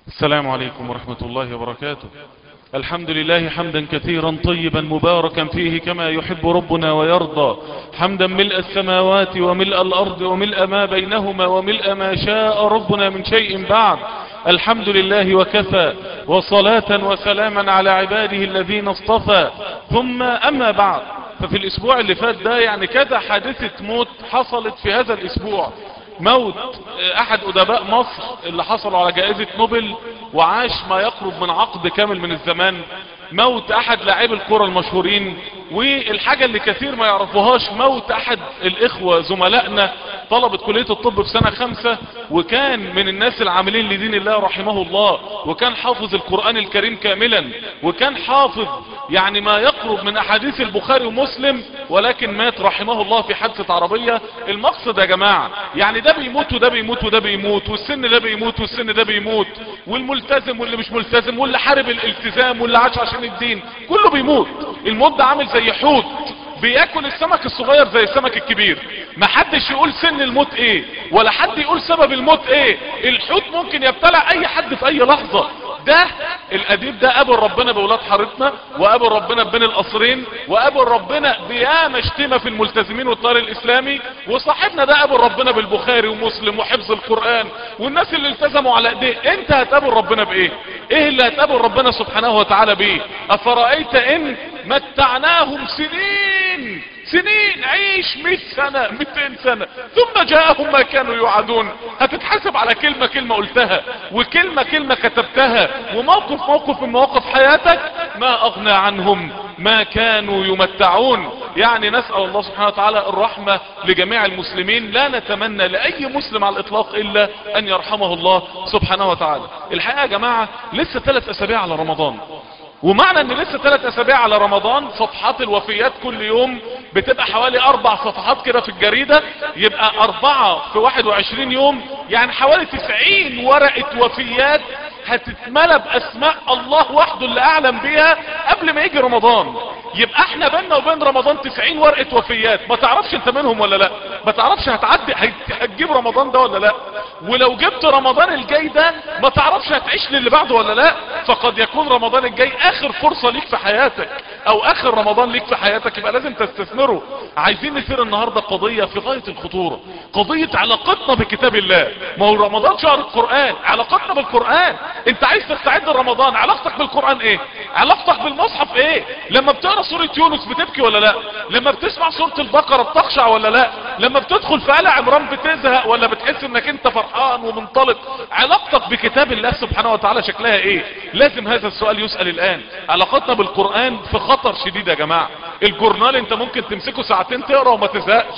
السلام عليكم ورحمة الله وبركاته. الحمد لله حمدا كثيرا طيبا مباركا فيه كما يحب ربنا ويرضى، حمدا ملء السماوات وملء الأرض وملء ما بينهما وملء ما شاء ربنا من شيء بعد. الحمد لله وكفى، وصلاة وسلاما على عباده الذين اصطفى، ثم أما بعد. ففي الأسبوع اللي فات ده يعني كذا حادثة موت حصلت في هذا الأسبوع. موت احد ادباء مصر اللي حصلوا على جائزة نوبل وعاش ما يقرب من عقد كامل من الزمان. موت احد لاعبي الكرة المشهورين. والحاجة اللي كثير ما يعرفوهاش، موت احد الاخوة زملائنا طلبة كلية الطب في سنة 5، وكان من الناس العاملين لدين الله رحمه الله، وكان حافظ القرآن الكريم كاملا، وكان حافظ يعني ما يقرب من احاديث البخاري ومسلم، ولكن مات رحمه الله في حادثة عربية. المقصد يا جماعة يعني ده بيموت وده بيموت وده بيموت، والسن ده بيموت والسن ده بيموت، والملتزم واللي مش ملتزم، واللي حارب الالتزام واللي عاش عشان الدين، كله بيموت. الموت ده عامل زي حوت بياكل السمك الصغير زي السمك الكبير. ما حدش يقول سن الموت ايه، ولا حد يقول سبب الموت ايه. الحوت ممكن يبتلع اي حد في اي لحظة. ده الاديب ده قابل ربنا بولاد حارتنا، وقابل ربنا بين القصرين، وقابل ربنا بياما شتيمة في الملتزمين والطار الاسلامي، وصاحبنا ده قابل ربنا بالبخاري ومسلم وحفظ القرآن والناس اللي التزموا على ايديه. انت هتقابل ربنا بايه؟ ايه اللي هتقابل ربنا سبحانه وتعالى بايه؟ افرأيت ان متعناهم سنين سنين، عيش 100 سنة 200 سنة ثم جاءهم ما كانوا يوعدون. هتتحاسب على كلمة كلمة قلتها، وكلمة كلمة كتبتها، وموقف موقف من مواقف حياتك ما اغنى عنهم ما كانوا يمتعون. يعني نسأل الله سبحانه وتعالى الرحمة لجميع المسلمين. لا نتمنى لأي مسلم على الإطلاق إلا أن يرحمه الله سبحانه وتعالى. الحقيقة يا جماعة لسه 3 أسابيع على رمضان، ومعنى ان لسه 3 أسابيع على رمضان صفحات الوفيات كل يوم بتبقى حوالي 4 صفحات كده في الجريدة، يبقى 4 في 21 يوم يعني حوالي 90 ورقة وفيات هتتملى باسماء الله وحده اللي اعلم بيها قبل ما يجي رمضان. يبقى احنا بيننا وبين رمضان 90 ورقة وفيات، ما تعرفش انت منهم ولا لا، ما تعرفش هتعدي هتجيب رمضان ده ولا لا، ولو جبت رمضان الجاي ده ما تعرفش هتعيش للي بعده ولا لا. فقد يكون رمضان الجاي اخر فرصة ليك في حياتك، او اخر رمضان ليك في حياتك، يبقى لازم تستثمره. عايزين نثير النهاردة قضية في غاية الخطورة، قضية علاقتنا بكتاب الله. ما هو رمضان شهر القرآن، علاقتنا بالقرآن. انت عايز تستعد لرمضان، علاقتك بالقرآن ايه؟ علاقتك بالمصحف ايه؟ لما بتقرأ سورة يونس بتبكي ولا لا؟ لما بتسمع سورة البقرة بتخشع ولا لا؟ لما بتدخل في آل عمران بتزهق ولا بتحس انك انت فرحان ومنطلق؟ علاقتك بكتاب الله سبحانه وتعالى شكلها ايه؟ لازم هذا السؤال يسأل الان. علاقتنا بالقرآن في خطر شديد يا جماعة. الجورنال انت ممكن تمسكه ساعتين تقرأ وما تزهقش،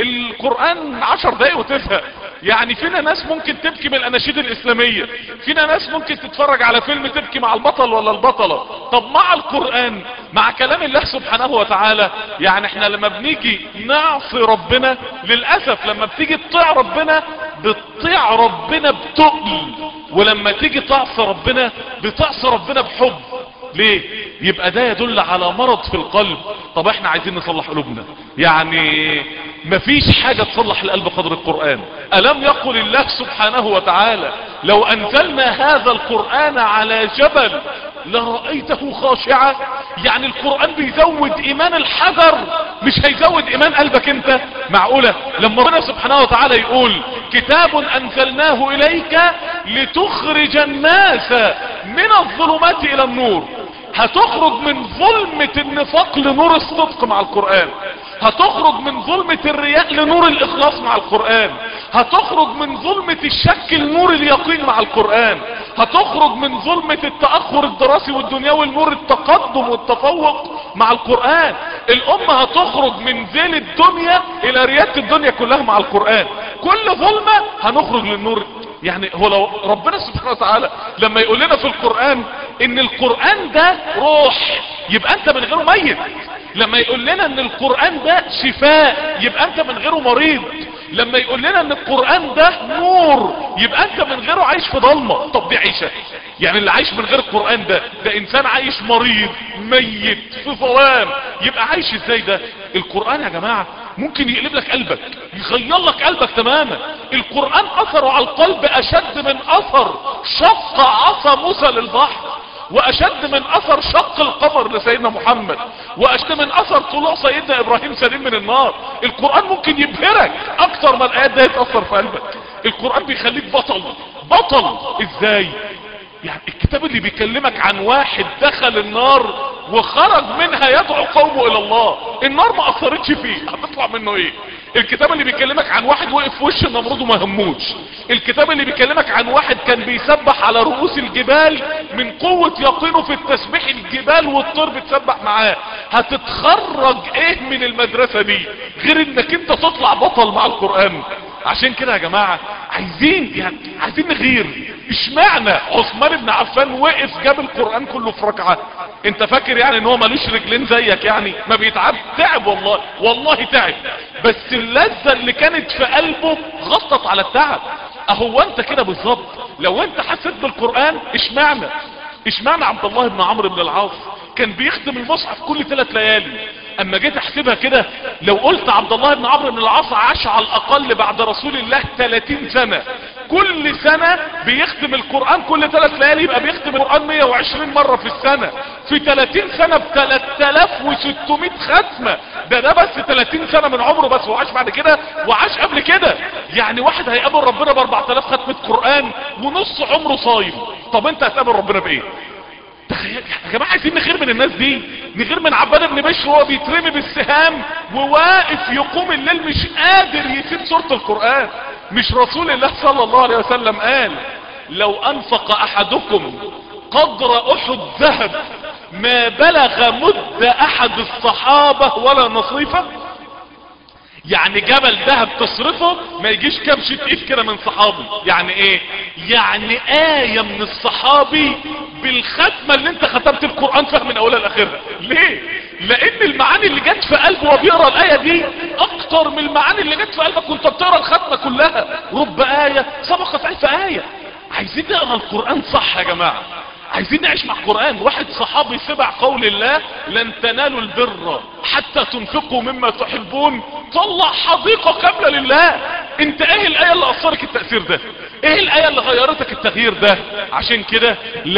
القرآن 10 دقايق وتزهق. يعني فينا ناس ممكن تبكي من الاناشيد الاسلامية، فينا ناس ممكن تتفرج على فيلم تبكي مع البطل ولا البطلة. طب مع القرآن، مع كلام الله سبحانه وتعالى، يعني احنا لما بنيجي نعصي ربنا للأسف، لما بتيجي تطيع ربنا بتطيع ربنا بتقل، ولما تيجي تعصي ربنا بتعصي ربنا بحب. ليه؟ يبقى ده يدل على مرض في القلب. طب احنا عايزين نصلح قلوبنا، يعني مفيش حاجة تصلح القلب قدر القرآن. ألم يقل الله سبحانه وتعالى لو أنزلنا هذا القرآن على جبل لرأيته خاشعا؟ يعني القرآن بيزود إيمان الحجر، مش هيزود إيمان قلبك انت؟ معقولة لما ربنا سبحانه وتعالى يقول كتاب أنزلناه إليك لتخرج الناس من الظلمات إلى النور، هتخرج من ظلمة النفاق لنور الصدق مع القرآن، هتخرج من ظلمة الرياء لنور الإخلاص مع القرآن، هتخرج من ظلمة الشك لنور اليقين مع القرآن، هتخرج من ظلمة التأخر الدراسي والدنيوي لنور التقدم والتفوق مع القرآن. الأمة هتخرج من ذيل الدنيا إلى ريادة الدنيا كلها مع القرآن. كل ظلمة هنخرج للنور. يعني هو لو ربنا سبحانه وتعالى لما يقول لنا في القرآن ان القرآن ده روح، يبقى انت من غيره ميت. لما يقول لنا ان القرآن ده شفاء، يبقى انت من غيره مريض. لما يقول لنا ان القرآن ده نور، يبقى انت من غيره عايش في ضلمة. طب دي عيشة؟ يعني اللي عايش من غير القرآن ده انسان عايش مريض ميت في ظلام، يبقى عايش ازاي ده؟ القرآن يا جماعة ممكن يقلب لك قلبك، يغير لك قلبك تماما. القرآن اثره على القلب اشد من اثر شق عصا موسى للبحر، واشد من اثر شق القمر لسيدنا محمد، واشد من اثر طلوع سيدنا ابراهيم سليم من النار. القرآن ممكن يبهرك اكتر ما الايات دي تأثر في قلبك. القرآن بيخليك بطل. بطل ازاي؟ يعني الكتاب اللي بيكلمك عن واحد دخل النار وخرج منها يدعو قومه الى الله، النار ما اثرتش فيه، هتطلع منه ايه؟ الكتاب اللي بيكلمك عن واحد وقف في وش النمرود وما هموش. الكتاب اللي بيكلمك عن واحد كان بيسبح على رؤوس الجبال من قوة يقينه في التسبيح، الجبال والطير بتسبح معاه. هتتخرج ايه من المدرسة دي غير انك انت تطلع بطل مع القرآن؟ عشان كده يا جماعة عايزين نغير. اشمعنى عثمان بن عفان وقف جاب القرآن كله في ركعة؟ انت فاكر يعني ان هو ملوش رجلين زيك؟ يعني ما بيتعب؟ تعب والله تعب، بس اللذة اللي كانت في قلبه غطت على التعب. اهو انت كده بالظبط. لو انت حسيت بالقرآن، اشمعنى عبد الله بن عمرو بن العاص كان بيختم المصحف كل 3 ليالي؟ اما جيت احسبها كده، لو قلت عبد الله بن عمرو بن العاص عاش على الاقل بعد رسول الله 30 سنة، كل سنة بيختم القرآن كل 3 ليالي، يبقى بيختم القرآن 120 مرة في السنة. في 30 سنة ب 3600 ختمة. ده بس 30 سنة من عمره بس، وعاش بعد كده وعاش قبل كده. يعني واحد هيقابل ربنا ب 4000 ختمة قرآن ونص عمره صايم. طب انت هتقابل ربنا بايه؟ تخيل يا جماعة، عايزين نغير من الناس دي، نغير من عباد بن بشر وهو بيترمي بالسهام وواقف يقوم الليل مش قادر يسيب سورة القرآن. مش رسول الله صلى الله عليه وسلم قال لو انفق احدكم قدر احد ذهب ما بلغ مد احد الصحابة ولا نصيفه؟ يعني جبل ذهب تصرفه ما يجيش كبشة ايد كده من صحابي. يعني ايه؟ يعني آية من الصحابي بالختمة اللي انت ختمت القرآن فيها من اولها لاخرها. ليه؟ لان المعاني اللي جت في قلبه وبيقرأ الآية دي اكتر من المعاني اللي جت في قلبك وانت بتقرأ الختمة كلها. رب آية سبقت 1000 آية. عايزين نقرأ القرآن صح يا جماعة، عايزين نعيش مع القرآن. واحد صحابي سمع قول الله لن تنالوا البر حتى تنفقوا مما تحبون، طلع حديقة كاملة لله. انت ايه الآية اللي اثرك التأثير ده؟ ايه الآية اللي غيرتك التغيير ده؟ عشان كده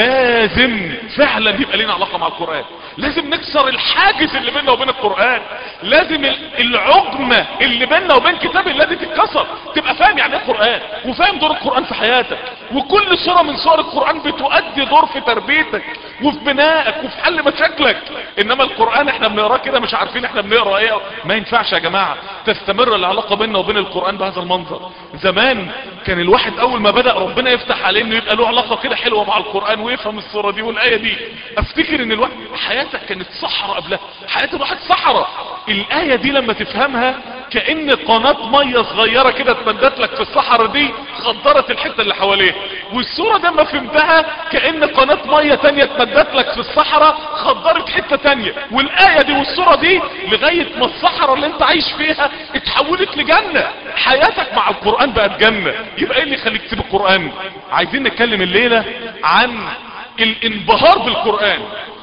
لازم فعلا يبقى لنا علاقة مع القرآن. لازم نكسر الحاجز اللي بيننا وبين القرآن. لازم العجمة اللي بيننا وبين كتاب الله دي تتكسر. تبقى فاهم يعني ايه القرآن، وفاهم دور القرآن في حياتك، وكل سورة من سور القرآن بتؤدي دور في تربيتك وفي بنائك وفي حل مشاكلك. انما القرآن احنا بنقراه كده مش عارفين احنا بنقرا ايه. ما ينفعش يا جماعة تستمر العلاقة بيننا وبين القرآن بهذا المنظر. زمان كان الواحد اول ما بدأ ربنا يفتح عليه انه يبقى له علاقة كده حلوة مع القرآن ويفهم السورة دي والآية دي، افتكر ان الواحد حياتك كانت صحراء قبلها. حياة الواحد صحراء. الآية دي لما تفهمها كأن قناة مية صغيرة كده اتمدت لك في الصحراء دي خضرت الحتة اللي حواليه. والسورة دي لما فهمتها كأن قناة مية تانية اتمدت لك في الصحراء خضرت حتة تانية. والآية دي والسورة دي لغاية ما الصحراء اللي انت عايش فيها اتحولت لجنة. حياتك مع القرآن بقت جنة. يبقى ايه اللي يخليك تسيب القرآن؟ عايزين نتكلم الليلة عن الانبهار بالقرآن.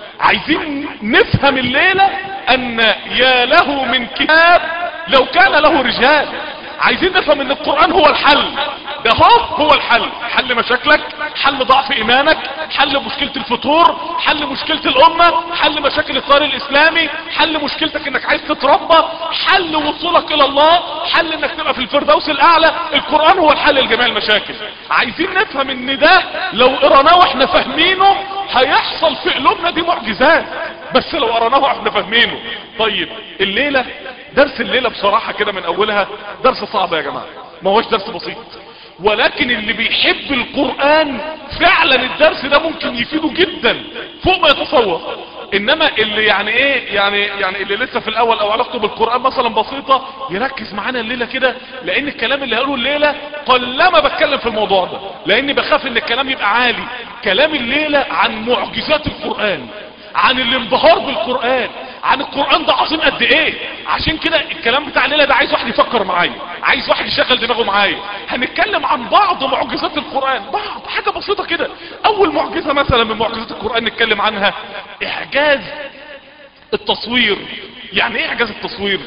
عايزين نفهم الليلة ان يا له من كتاب لو كان له رجال. عايزين نفهم ان القرآن هو الحل. ده هو الحل. حل مشاكلك، حل ضعف ايمانك، حل مشكلة الفطور، حل مشكلة الامة، حل مشاكل التيار الاسلامي، حل مشكلتك انك عايز تتربى، حل وصولك الى الله، حل انك تبقى في الفردوس الاعلى. القرآن هو الحل لجميع المشاكل. عايزين نفهم ان ده لو قرأناه واحنا فاهمينه هيحصل في قلوبنا دي معجزات، بس لو قرأناه واحنا فاهمينه. طيب الليلة درس الليلة بصراحة كده من اولها درس صعب يا جماعة، ما هوش درس بسيط، ولكن اللي بيحب القرآن فعلا الدرس ده ممكن يفيده جدا فوق ما يتصور. انما اللي يعني ايه يعني اللي لسه في الاول او علاقته بالقرآن مثلا بسيطة يركز معانا الليلة كده، لان الكلام اللي هقوله الليلة قلما بتكلم في الموضوع ده لاني بخاف ان الكلام يبقى عالي. كلام الليلة عن معجزات القرآن، عن الانبهار بالقرآن، عن القرآن ده عظيم قد ايه. عشان كده الكلام بتاع الليلة ده عايز واحد يفكر معايا، عايز واحد يشغل دماغه معايا. هنتكلم عن بعض معجزات القرآن، بعض حاجة بسيطة كده. اول معجزة مثلا من معجزات القرآن نتكلم عنها اعجاز التصوير. يعني ايه اعجاز التصوير؟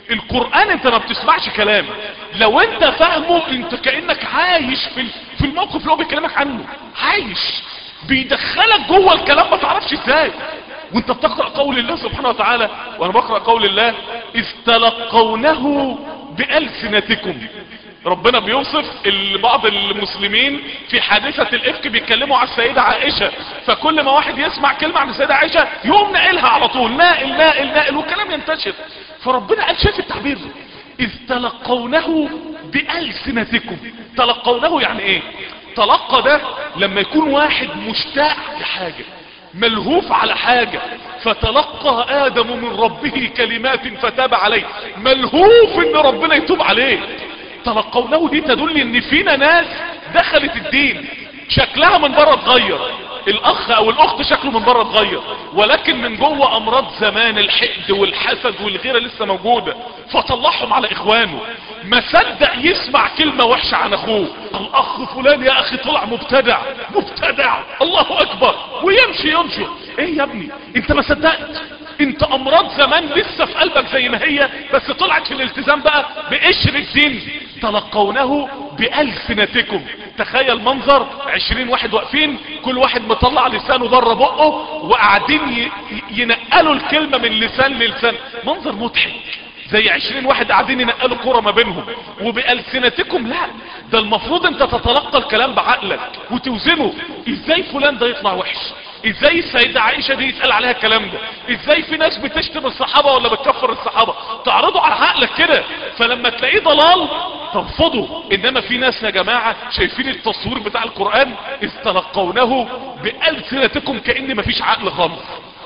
القرآن انت ما بتسمعش كلام، لو انت فاهمه انت كأنك عايش في الموقف اللي هو بيكلمك عنه، عايش بيدخلك جوه الكلام ما تعرفش ازاي. وانت بتقرأ قول الله سبحانه وتعالى، وانا بقرأ قول الله اذ تلقونه بألسنتكم. ربنا بيوصف بعض المسلمين في حادثة الافك بيتكلموا على السيدة عائشة، فكل ما واحد يسمع كلمة عن السيدة عائشة يقوم ناقلها على طول، ناقل ناقل ناقل، والكلام ينتشر. فربنا قال شايف التعبير ده اذ تلقونه بألسنتكم. تلقونه يعني ايه؟ تلقى ده لما يكون واحد مشتاق لحاجة، ملهوف على حاجة، فتلقى آدم من ربه كلمات فتاب عليه، ملهوف ان ربنا يتوب عليه. تلقونه دي تدل ان فينا ناس دخلت الدين شكلها من بره اتغير، الاخ او الاخت شكله من بره اتغير، ولكن من جوه امراض زمان الحقد والحسد والغيرة لسه موجودة، فطلعهم على اخوانه. ما صدق يسمع كلمة وحشة عن اخوه، الاخ فلان يا اخي طلع مبتدع مبتدع الله اكبر، ويمشي ينشر. ايه يا ابني انت ما صدقت؟ انت امراض زمان لسه في قلبك زي ما هي، بس طلعت في الالتزام بقى بقشر الدين. تلقونه بألسنتكم. تخيل منظر 20 واحد واقفين، كل واحد مطلع لسانه بره بقه وقاعدين ينقلوا الكلمة من لسان للسان، منظر مضحك. زي 20 واحد قاعدين ينقلوا كرة ما بينهم. وبألسنتكم لا، ده المفروض انت تتلقى الكلام بعقلك وتوزنه. ازاي فلان ده يطلع وحش؟ ازاي السيدة عائشة دي يتقال عليها الكلام ده؟ ازاي في ناس بتشتم الصحابة ولا بتكفر الصحابة؟ تعرضوا على عقلك كده، فلما تلاقيه ضلال ترفضه. انما في ناس يا جماعة شايفين التصوير بتاع القرآن اذ تلقونه بألسنتكم، كأن مفيش عقل خالص.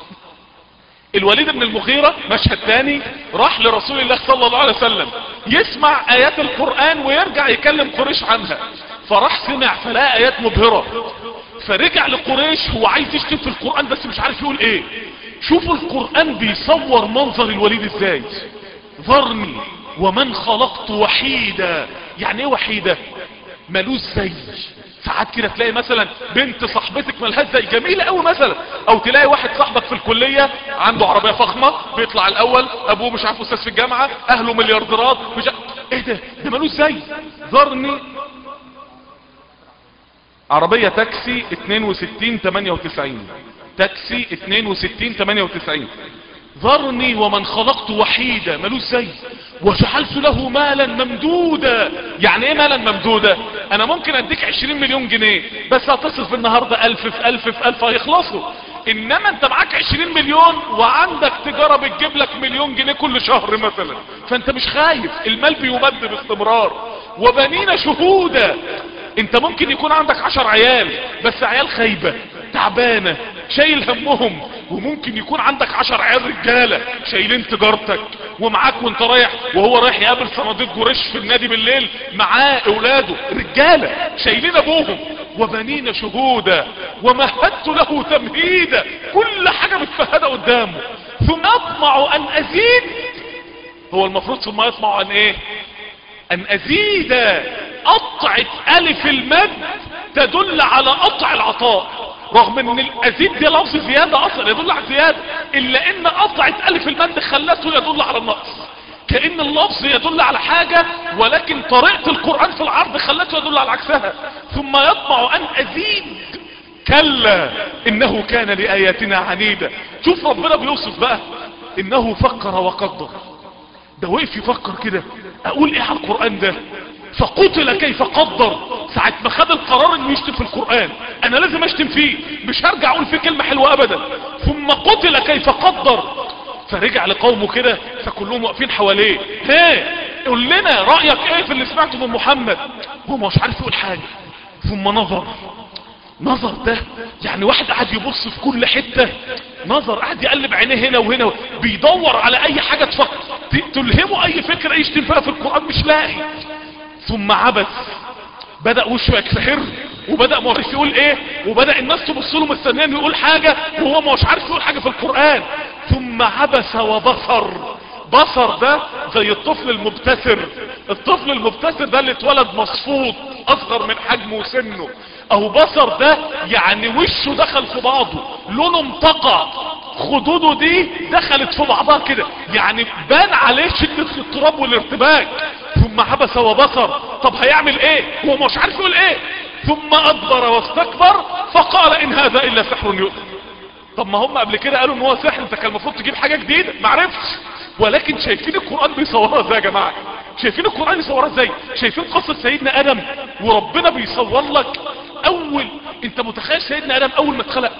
الوليد بن المغيرة مشهد تاني، راح لرسول الله صلى الله عليه وسلم يسمع ايات القرآن ويرجع يكلم قريش عنها، فراح سمع فلقى ايات مبهرة، فرجع لقريش هو عايز يشتم في القرآن بس مش عارف يقول ايه. شوفوا القرآن بيصور منظر الوليد ازاي. ذرني ومن خلقت وحيدا. يعني ايه وحيدة؟ ملوش زي. ساعات كده تلاقي مثلا بنت صاحبتك ملهاش زي، جميلة قوي مثلا، او تلاقي واحد صاحبك في الكلية عنده عربية فخمة بيطلع الاول، ابوه مش عارف استاذ في الجامعة، اهله مليارديرات، مش ايه ده ملوش زي. ذرني عربية تاكسي 6298، تاكسي 6298. ذرني ومن خلقت وحيدا، ملوش زي. وجعلت له مالا ممدودا. يعني ايه مالا ممدودا؟ انا ممكن اديك 20 مليون جنيه بس هتصرف النهاردة 1000 في 1000 في 1000 هيخلصوا. انما انت معاك 20 مليون وعندك تجارة بتجيب لك مليون جنيه كل شهر مثلا، فانت مش خايف، المال بيمد باستمرار. وبنينا شهودا. انت ممكن يكون عندك 10 عيال بس عيال خايبة تعبانة شايل همهم، وممكن يكون عندك 10 عيال رجالة شايلين تجارتك، ومعاك وانت رايح وهو رايح يقابل صناديق جريش في النادي بالليل معاه اولاده رجالة شايلين ابوهم. وبنينا شهودا ومهدت له تمهيدا، كل حاجة متفهدة قدامه. ثم اطمع ان ازيد. هو المفروض ثم يطمع ان ايه؟ ان ازيد. قطعة الف المد تدل على قطع العطاء، رغم ان الازيد دي لفظ زيادة اصلا يدل على زيادة، الا ان قطعة الف المد خلته يدل على النقص. كأن اللفظ يدل على حاجة ولكن طريقة القرآن في العرض خلته يدل على عكسها. ثم يطمع ان ازيد كلا انه كان لآياتنا عنيدا. شوف ربنا بيوصف بقى انه فكر وقدر. ده وقف يفكر كده، اقول ايه على القرآن ده؟ فقتل كيف قدر. ساعة ما خد القرار انه يشتم في القرآن، انا لازم اشتم فيه، مش هرجع اقول فيه كلمة حلوة ابدا. ثم قتل كيف قدر. فرجع لقومه كده فكلهم واقفين حواليه، هي قول لنا رأيك ايه في اللي سمعته من محمد؟ هو مش عارف يقول حاجة. ثم نظر ده يعني واحد قاعد يبص في كل حتة، نظر قاعد يقلب عينيه هنا وهنا، بيدور على اي حاجة تلهمه اي فكرة يشتم فيها في القرآن، مش لاقي. ثم عبس، بدأ وشه يكسحر، وبدأ ما عارف يقول ايه، وبدأ الناس تبص له مستنيين يقول حاجة وهو مش عارف يقول حاجة في القرآن. ثم عبس وبصر. بصر ده زي الطفل المبتسر. الطفل المبتسر ده اللي اتولد مصفوط اصغر من حجمه وسنه، او بصر ده يعني وشه دخل في بعضه، لونه انتقع، خدوده دي دخلت في بعضها كده، يعني بان عليه شدة الاضطراب والارتباك. ثم عبس وبصر. طب هيعمل ايه؟ هو مش عارف يقول ايه. ثم ادبر واستكبر فقال ان هذا الا سحر يؤثر. طب ما هم قبل كده قالوا ان هو سحر، انت كان المفروض تجيب حاجة جديدة، معرفتش. ولكن شايفين القرآن بيصورها ازاي يا جماعة؟ شايفين القرآن يصورها ازاي؟ شايفين قصة سيدنا ادم وربنا بيصور لك انت متخيل سيدنا ادم اول ما اتخلق؟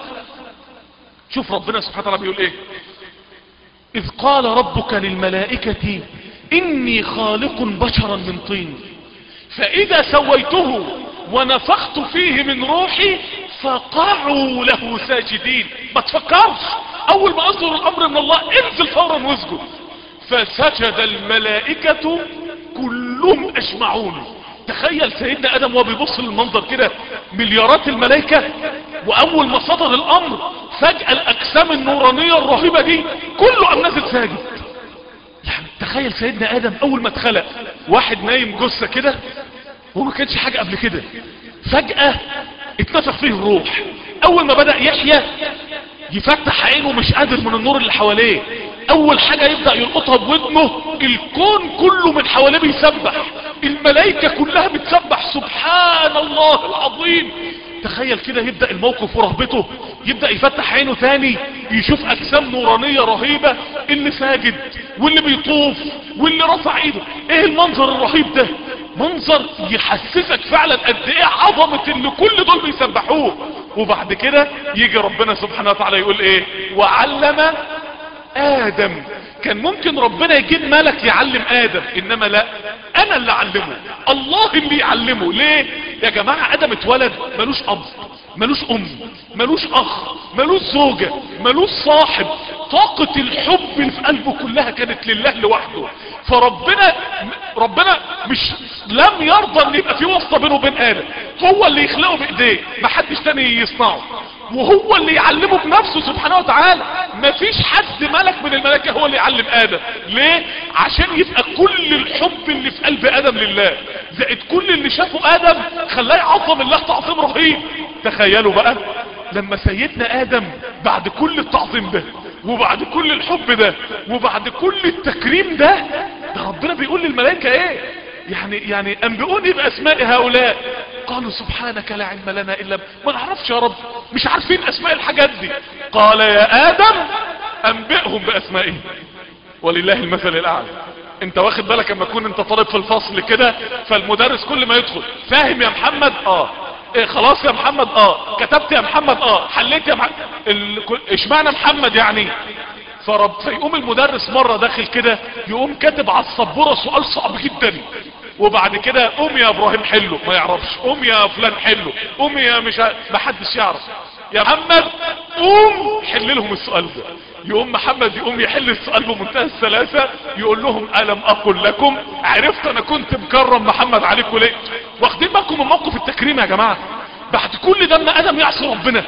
شوف ربنا سبحانه وتعالى بيقول ايه: اذ قال ربك للملائكة اني خالق بشرا من طين فاذا سويته ونفخت فيه من روحي فقعوا له ساجدين. ما تفكرش، اول ما اصدر الامر من الله انزل فورا واسجد. فسجد الملائكة كلهم اجمعون. تخيل سيدنا ادم وهو بيبص للمنظر كده، مليارات الملائكة، واول ما صدر الامر فجأة الاجسام النورانية الرهيبة دي كله قام نازل ساجد. يعني تخيل سيدنا ادم اول ما اتخلق واحد نايم جثة كده وما كانش حاجة قبل كده، فجأة اتنفخ فيه الروح. اول ما بدأ يحيى يفتح عينه مش قادر من النور اللي حواليه، اول حاجة يبدأ يلقطها بودنه الكون كله من حواليه بيسبح، الملائكة كلها بتسبح سبحان الله العظيم. تخيل كده يبدأ الموقف ورهبته، يبدأ يفتح عينه تاني يشوف اجسام نورانية رهيبة، اللي ساجد واللي بيطوف واللي رفع ايده. ايه المنظر الرهيب ده؟ منظر يحسسك فعلا قد ايه عظمة اللي كل دول بيسبحوه. وبعد كده يجي ربنا سبحانه وتعالى يقول ايه: وعلم ادم. كان ممكن ربنا يجيب ملك يعلم ادم، انما لا، انا اللي اعلمه، الله اللي يعلمه. ليه يا جماعة؟ ادم اتولد ملوش اب، ملوش ام، ملوش اخ، ملوش زوجة، ملوش صاحب. طاقة الحب اللي في قلبه كلها كانت لله لوحده. فربنا مش لم يرضى ان يبقى في واسطة بينه وبين ادم، هو اللي يخلقه بايديه، محدش تاني يصنعه، وهو اللي يعلمه بنفسه سبحانه وتعالى. مفيش حد ملك من الملائكة هو اللي يعلم ادم. ليه؟ عشان يبقى كل الحب اللي في قلب ادم لله، زائد كل اللي شافه ادم خلاه يعظم الله تعظيم رهيب. تخيلوا بقى لما سيدنا ادم بعد كل التعظيم ده وبعد كل الحب ده وبعد كل التكريم ده ربنا بيقول للملائكة ايه؟ يعني انبئوني باسماء هؤلاء. قالوا سبحانك لا علم لنا الا ما نعرفش يا رب، مش عارفين اسماء الحاجات دي. قال يا ادم انبئهم باسمائهم ولله المثل الاعلى. انت واخد بالك اما تكون انت طالب في الفصل كده، فالمدرس كل ما يدخل: فاهم يا محمد؟ إيه خلاص يا محمد؟ كتبت يا محمد؟ حليت يا محمد؟ اشمعنى محمد يعني؟ فيقوم المدرس مرة داخل كده يقوم كاتب على السبورة سؤال صعب جدا، وبعد كده قوم يا ابراهيم حله، ما يعرفش. قوم يا فلان حله، قوم يا ما حدش يعرف. يا محمد قوم حل لهم السؤال ده. يقوم محمد يقوم يحل السؤال بمنتهى السلاسة، يقول لهم الم اقل لكم؟ عرفت انا كنت مكرم محمد عليكم ليه؟ واخدين بالكم من موقف التكريم يا جماعة؟ بعد كل ده اما ادم يعصي ربنا،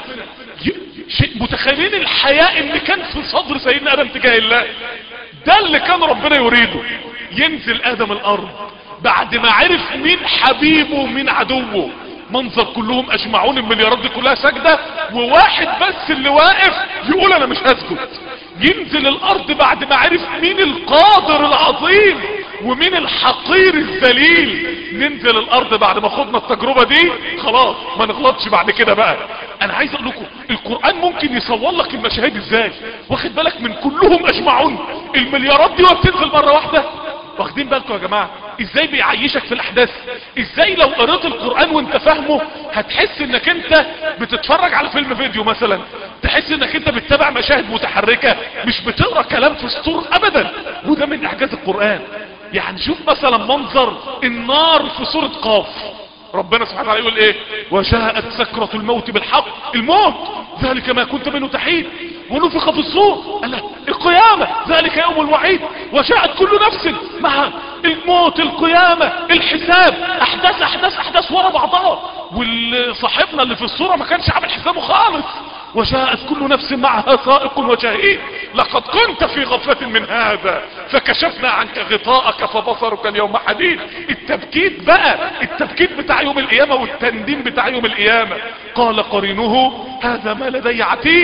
متخيلين الحياء اللي كان في صدر سيدنا ادم تجاه الله؟ ده اللي كان ربنا يريده. ينزل ادم الارض بعد ما عرف مين حبيبه ومين عدوه، منظر كلهم اجمعون المليارات دي كلها سجدة وواحد بس اللي واقف يقول انا مش هسجد. ينزل الارض بعد ما عرف مين القادر العظيم ومين الحقير الذليل. ننزل الارض بعد ما خدنا التجربة دي، خلاص ما نغلطش بعد كده بقى. انا عايز اقول لكم القرآن ممكن يصور لك المشاهد ازاي، واخد بالك من كلهم اجمعون المليارات دي وبتنزل مرة واحدة. واخدين بالكم يا جماعة ازاي بيعيشك في الاحداث؟ ازاي لو قرأت القرآن وانت فاهمه هتحس انك انت بتتفرج على فيلم فيديو مثلا، تحس انك انت بتتابع مشاهد متحركة مش بتقرأ كلام في سطور ابدا. وده من اعجاز القرآن. يعني شوف مثلا منظر النار في سورة قاف، ربنا سبحانه وتعالى يقول ايه: وجاءت سكرة الموت بالحق. الموت ذلك ما كنت منه تحيد، ونفخ في الصور القيامة ذلك يوم الوعيد. وجاءت كل نفس مع الموت، القيامة، الحساب، احداث ورا بعضها. والصاحبنا اللي في الصورة ما كانش عامل حسابه خالص. وجاءت كل نفس معها سائق وشهيد لقد كنت في غفلة من هذا فكشفنا عنك غطاءك فبصرك اليوم حديد. التبكيت بقى، التبكيت بتاع يوم القيامة والتنديم بتاع يوم القيامة. قال قرينه هذا ما لدي عتيد.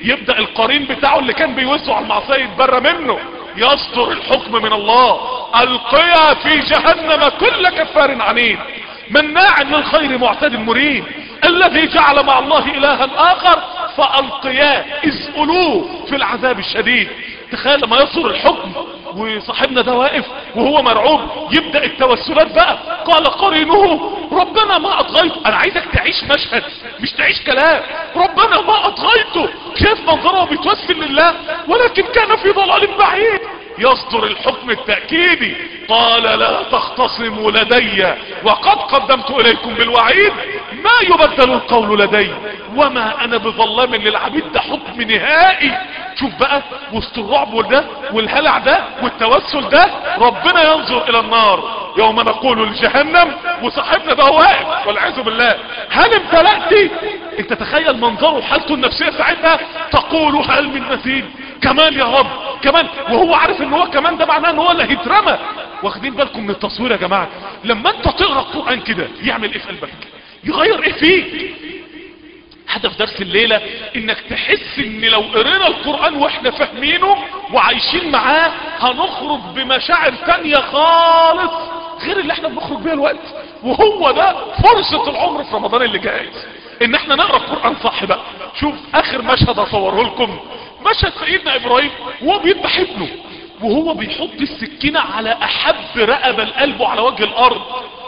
يبدأ القرين بتاعه اللي كان بيوسع على المعصية يتبرى منه، يصدر الحكم من الله: القيا في جهنم كل كفار عنيد مناع للخير معتد مريب الذي جعل مع الله الها اخر فالقياه اذ في العذاب الشديد. تخيل لما يصدر الحكم وصاحبنا ده واقف وهو مرعوب، يبدأ التوسلات بقى. قال قرينه ربنا ما اطغيته. انا عايزك تعيش مشهد مش تعيش كلام. ربنا ما اطغيته، شايف منظره بيتوسل لله ولكن كان في ضلال بعيد. يصدر الحكم التأكيدي: قال لا تختصموا لدي وقد قدمت اليكم بالوعيد ما يبدل القول لدي وما انا بظلام للعبيد. ده حكم نهائي. شوف بقى وسط الرعب ده والهلع ده والتوسل ده، ربنا ينظر الى النار يوم نقول لجهنم وصاحبنا ده واقف والعياذ بالله: هل امتلأتي؟ انت تخيل منظره وحالته النفسية ساعتها، تقول هل من مزيد؟ كمان يا رب كمان، وهو عارف ان هو كمان ده معناه ان هو اللي هيترمى. واخدين بالكم من التصوير يا جماعة؟ لما انت تقرأ القرآن كده يعمل ايه في قلبك؟ يغير ايه فيك؟ هدف درس الليلة انك تحس ان لو قرينا القرآن واحنا فاهمينه وعايشين معاه هنخرج بمشاعر تانية خالص غير اللي احنا بنخرج بيها الوقت. وهو ده فرصة العمر في رمضان اللي جاي، ان احنا نقرأ القرآن صح بقى. شوف اخر مشهد اصوره لكم، مشهد سيدنا ابراهيم وهو بيذبح ابنه، وهو بيحط السكينة على احب رقبة لقلبه على وجه الارض.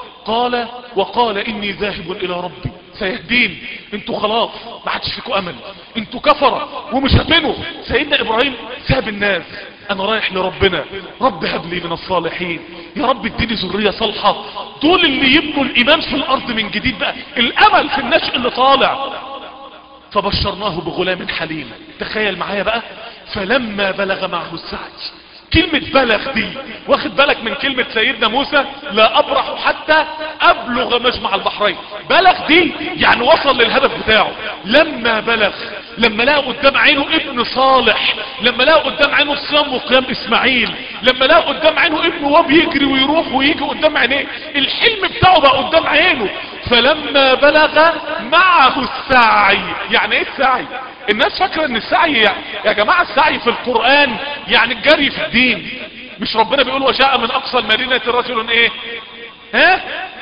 وقال اني ذاهب الى ربي سيهدين. انتوا خلاص ما عادش فيكم امل، انتوا كفرة ومش هتمنوا. سيدنا ابراهيم ساب الناس: انا رايح لربنا، رب هب لي من الصالحين، يا رب اديني ذرية صالحة. دول اللي يبنوا الايمان في الارض من جديد بقى، الامل في النشء اللي طالع. فبشرناه بغلام حليم. تخيل معايا بقى: فلما بلغ معه السعي. كلمة بلغ دي واخد بالك من كلمة سيدنا موسى: لا ابرح حتى ابلغ مجمع البحرين. بلغ دي يعني وصل للهدف بتاعه. لما بلغ، لما لقى قدام عينه ابن صالح، لما لقى قدام عينه الصيام وقيام اسماعيل، لما لقى قدام عينه ابنه وهو بيجري ويروح ويجي قدام عينيه، الحلم بتاعه بقى قدام عينه. فلما بلغ معه السعي. يعني ايه السعي؟ الناس فاكرة ان السعي يا جماعة السعي في القرآن يعني الجري في الدين. مش ربنا بيقول وجاء من اقصى المدينة رجل ايه؟ ها؟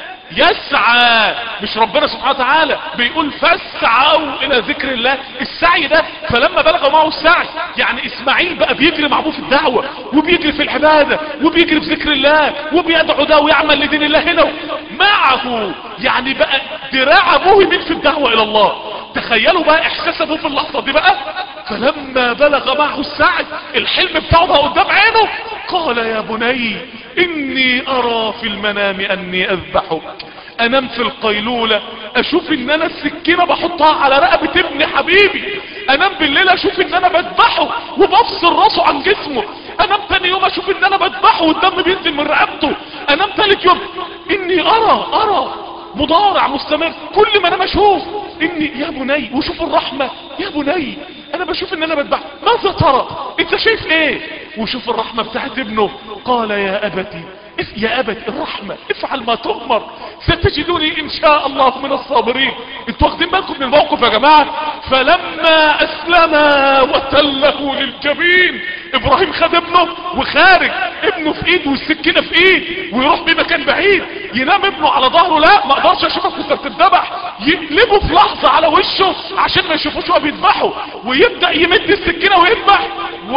يسعى. مش ربنا سبحانه وتعالى بيقول فاسعوا الى ذكر الله؟ السعي ده فلما بلغ معه السعي يعني اسماعيل بقى بيجري مع ابوه في الدعوة وبيجري في العبادة وبيجري في ذكر الله وبيدعو ده ويعمل لدين الله هنا معه. يعني بقى دراع ابوه يمين في الدعوة الى الله. تخيلوا بقى احساس ابوه في اللحظة دي بقى. فلما بلغ معه السعي الحلم بتاعه بقى قدام عينه. قال يا بني اني ارى في المنام اني اذبحك. انام في القيلولة اشوف ان انا السكينة بحطها على رقبة ابن حبيبي. انام بالليل اشوف ان انا بذبحه وبفصل راسه عن جسمه. انام تاني يوم اشوف ان انا بذبحه والدم بينزل من رقبته. انام تالت يوم اني ارى مضارع مستمر. كل ما انا بشوف اني يا بني، وشوف الرحمة يا بني، انا بشوف ان انا بذبح. ماذا ترى؟ انت شايف ايه؟ وشوف الرحمة بتاعت ابنه. قال يا ابتي الرحمة افعل ما تؤمر ستجدوني ان شاء الله من الصابرين. انتوا واخدين بالكم من الموقف يا جماعة؟ فلما اسلما وتله للجبين. ابراهيم خد ابنه وخارج، ابنه في ايد والسكينة في ايد، ويروح بمكان بعيد ينام ابنه على ظهره. لا ما اقدرش اشوفك وانت بتذبح. يقلبه في لحظة على وشه عشان ما يشوفوش وهو بيذبحه، ويبدأ يمد السكينة ويذبح.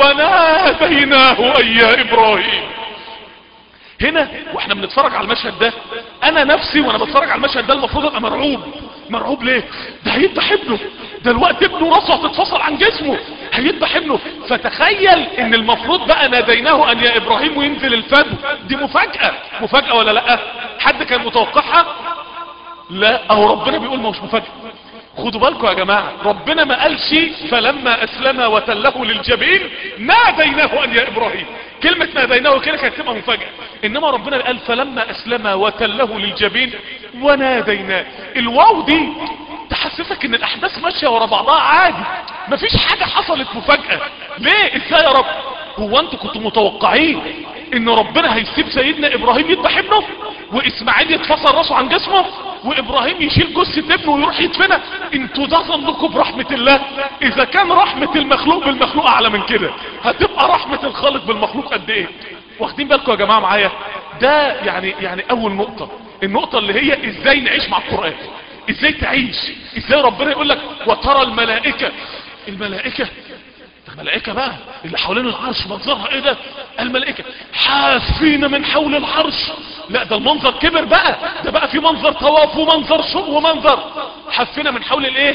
وناديناه اي يا ابراهيم. هنا واحنا بنتفرج على المشهد ده، انا نفسي وانا بتفرج على المشهد ده المفروض ابقى مرعوب. ليه؟ ده هيذبح ابنه، ده الوقت ابنه راسه هتتفصل عن جسمه، هيذبح ابنه. فتخيل ان المفروض بقى ناديناه ان يا ابراهيم وينزل الفدو. دي مفاجأة ولا لا؟ حد كان متوقعها؟ لا، اهو ربنا بيقول ما هوش مفاجأة. خدوا بالكم يا جماعة، ربنا ما قالش فلما اسلم وتله للجبين ناديناه ان يا ابراهيم. كلمة ناديناه كده كانت تبقى مفاجأة، انما ربنا قال فلما اسلم وتله للجبين وناديناه. الواو دي تحسسك ان الاحداث ماشية ورا بعضها عادي، مفيش حاجة حصلت مفاجأة. ليه؟ ازاي يا رب؟ هو انتوا كنتوا متوقعين ان ربنا هيسيب سيدنا ابراهيم يذبح ابنه واسماعيل يتفصل راسه عن جسمه؟ وابراهيم يشيل جثة ابنه ويروح يدفنها. انتوا ده ظنكم برحمة الله؟ اذا كان رحمة المخلوق بالمخلوق اعلى من كده، هتبقى رحمة الخالق بالمخلوق قد ايه؟ واخدين بالكم يا جماعة معايا؟ ده يعني اول نقطة، النقطة اللي هي ازاي نعيش مع القرآن، ازاي تعيش، ازاي ربنا يقول لك وترى الملائكة. الملائكة بقى اللي حوالين العرش منظرها ايه ده؟ الملائكة حافين من حول العرش. لا ده المنظر كبر بقى، ده بقى في منظر طواف ومنظر شوق ومنظر حافين من حول الايه؟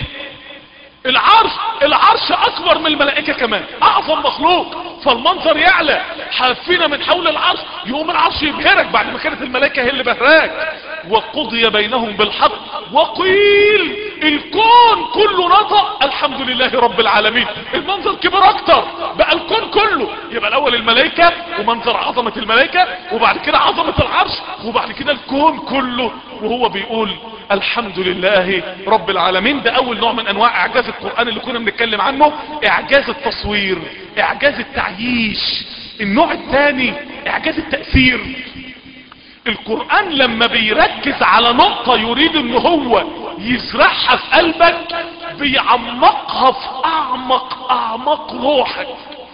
العرش اكبر من الملائكة كمان، اعظم مخلوق، فالمنظر يعلى. حافين من حول العرش، يقوم العرش يبهرك بعد ما كانت الملائكة هي اللي بهراك. وقضي بينهم بالحق وقيل، الكون كله نطق الحمد لله رب العالمين. المنظر كبر اكتر، بقى الكون كله. يبقى الاول الملائكة ومنظر عظمة الملائكة، وبعد كده عظمة العرش، وبعد كده الكون كله وهو بيقول الحمد لله رب العالمين. ده اول نوع من انواع اعجاز القرآن اللي كنا بنتكلم عنه، اعجاز التصوير، اعجاز التعييش. النوع الثاني اعجاز التأثير. القرآن لما بيركز على نقطة يريد ان هو يزرعها في قلبك، بيعمقها في اعمق روحك.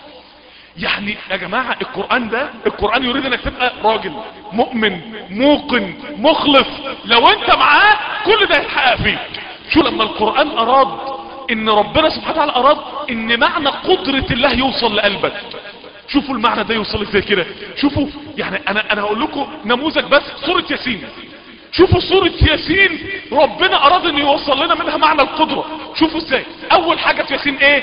يعني يا جماعة القرآن يريد انك تبقى راجل مؤمن موقن مخلص. لو انت معاه كل ده يتحقق فيك. شو لما القرآن اراد ان ربنا سبحانه وتعالى اراد ان معنى قدرة الله يوصل لقلبك. شوفوا المعنى ده يوصل ازاي كده. شوفوا يعني انا هقول لكم نموذج بس. سورة ياسين، شوفوا سورة ياسين ربنا اراد ان يوصل لنا منها معنى القدرة. شوفوا ازاي. اول حاجة في ياسين ايه؟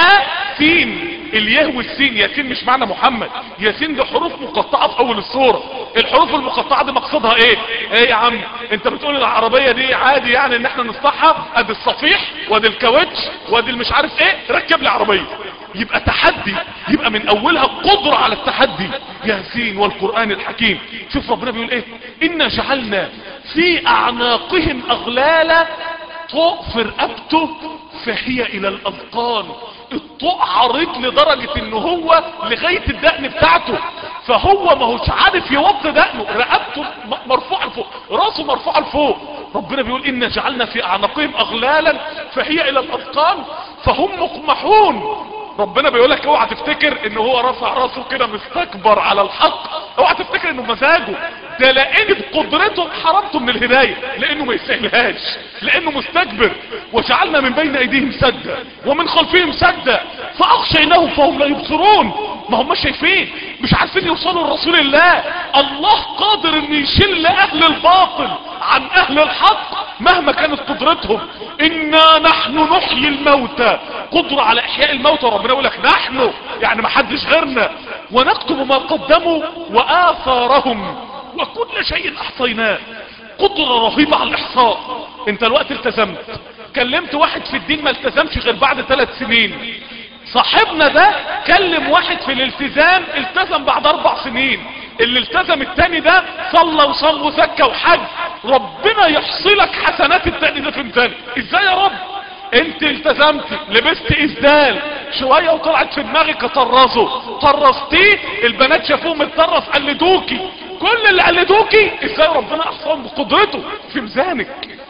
ياسين، الياء والسين. ياسين مش معنى محمد، ياسين دي حروف مقطعة في اول السورة. الحروف المقطعة دي مقصدها ايه يا عم؟ انت بتقول العربية دي عادي يعني ان احنا نصلحها؟ ادي الصفيح وادي الكاوتش وادي المش عارف ايه، ركب لي عربية. يبقى تحدي، يبقى من اولها قدرة على التحدي. ياسين والقرآن الحكيم. شوف ربنا بيقول ايه؟ انا جعلنا في اعناقهم اغلالا، طوق في رقبته فهي الى الاذقان. الطوق عريض لدرجة ان هو لغاية الدقن بتاعته، فهو ما هوش عارف يوطي دقنه، رقبته مرفوعة لفوق، راسه مرفوعة لفوق. ربنا بيقول انا جعلنا في اعناقهم اغلالا فهي الى الاذقان فهم مقمحون. ربنا بيقولك اوعى تفتكر ان هو رفع راسه كده مستكبر على الحق، اوعى تفتكر انه مزاجه ده، لان بقدرته حرمته من الهداية، لانه ما يستاهلهاش، لانه مستكبر. وجعلنا من بين ايديهم سدا ومن خلفهم سدا فاغشيناهم فهم لا يبصرون. ما هم شايفين، مش عارفين يوصلوا لرسول الله. الله قادر ان يشل اهل الباطل عن اهل الحق مهما كانت قدرتهم. انا نحن نحيي الموتى، قدرة على احياء الموتى. ربنا يقول لك نحن يعني ما حدش غيرنا. ونكتب ما قدموا واثارهم وكل شيء احصيناه. قدرة رهيبة على الاحصاء. انت الوقت التزمت، كلمت واحد في الدين ما التزمش غير بعد 3 سنين. صاحبنا ده كلم واحد في الالتزام التزم بعد 4 سنين. اللي التزم التاني ده صلى وصام وزكى وحج. ربنا يحصلك حسنات التاني ده في ميزانك. ازاي يا رب؟ انت التزمت لبست اسدال شوية وطلعت في دماغك طرزه، طرزتيه البنات شافوه متطرز قلدوكي، كل اللي قلدوكي ازاي ربنا احصاهم بقدرته في ميزانك.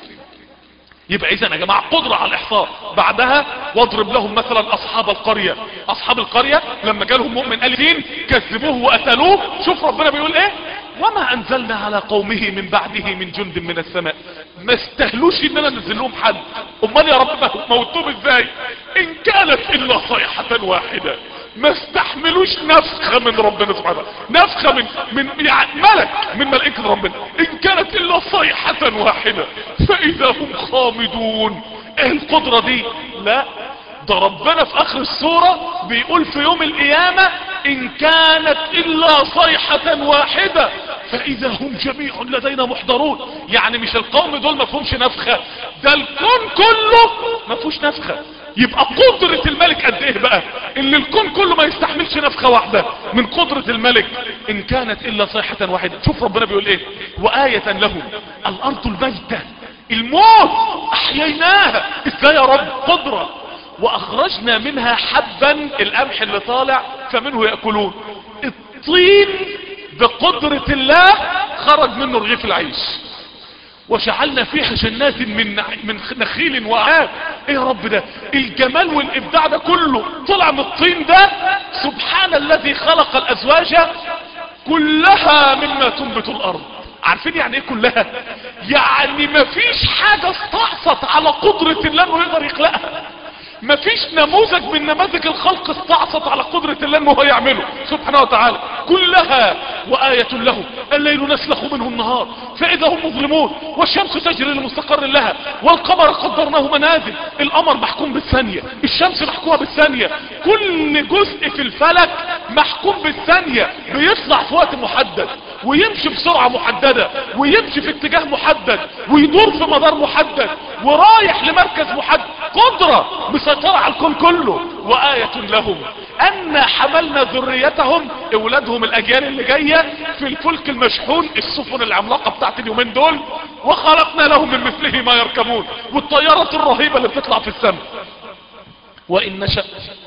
يبقى اذا يا جماعة قدرة على الاحصاء. بعدها واضرب لهم مثلا اصحاب القرية. اصحاب القرية لما جالهم مؤمن آل دين كذبوه وقتلوه. شوف ربنا بيقول ايه؟ وما انزلنا على قومه من بعده من جند من السماء. ما استهلوش اننا ننزل لهم حد. امال يا رب موتوهم ازاي؟ ان كانت الا صيحة واحدة. ما استحملوش نفخة من ربنا سبحانه وتعالى، نفخة من يعني ملك من ملائكة ربنا. ان كانت الا صيحة واحدة فاذا هم خامدون. ايه القدرة دي؟ لا ده ربنا في اخر السورة بيقول في يوم القيامة ان كانت الا صيحة واحدة فاذا هم جميع لدينا محضرون. يعني مش القوم دول ما فيهمش نفخة، ده الكون كله ما فيهوش نفخة. يبقى قدرة الملك قد ايه بقى اللي الكون كله ما يستحملش نفخة واحدة من قدرة الملك. ان كانت الا صيحة واحدة. شوف ربنا بيقول ايه؟ وآية لهم الارض الميتة، الموت احييناها. ازاي يا رب؟ قدرة. واخرجنا منها حبا، القمح اللي طالع فمنه يأكلون. الطين بقدرة الله خرج منه رغيف العيش. وجعلنا فيها جنات من نخيل وأعناب. ايه يا رب ده الجمال والابداع ده كله طلع من الطين ده. سبحان الذي خلق الازواج كلها مما تنبت الارض. عارفين يعني ايه كلها؟ يعني مفيش حاجة استعصت على قدرة الله انه يقدر يخلقها. مفيش نموذج من نماذج الخلق استعصت على قدرة الله انه هو يعمله سبحانه وتعالى. كلها وآية له الليل نسلخ منه النهار فإذا هم مظلمون والشمس تجري لمستقر لها والقمر قدرناه منازل. القمر محكوم بالثانية، الشمس محكومة بالثانية، كل جزء في الفلك محكوم بالثانية، بيطلع في وقت محدد ويمشي بسرعة محددة ويمشي في اتجاه محدد ويدور في مدار محدد ورايح لمركز محدد. قدرة مسيطرة على الكون كله. وآية لهم أن حملنا ذريتهم اولادهم الاجيال اللي جاية في الفلك المشحون السفن العملاقة بتاعت اليومين دول وخلقنا لهم من مثله ما يركبون والطيارات الرهيبة اللي بتطلع في السماء. وإن نشأ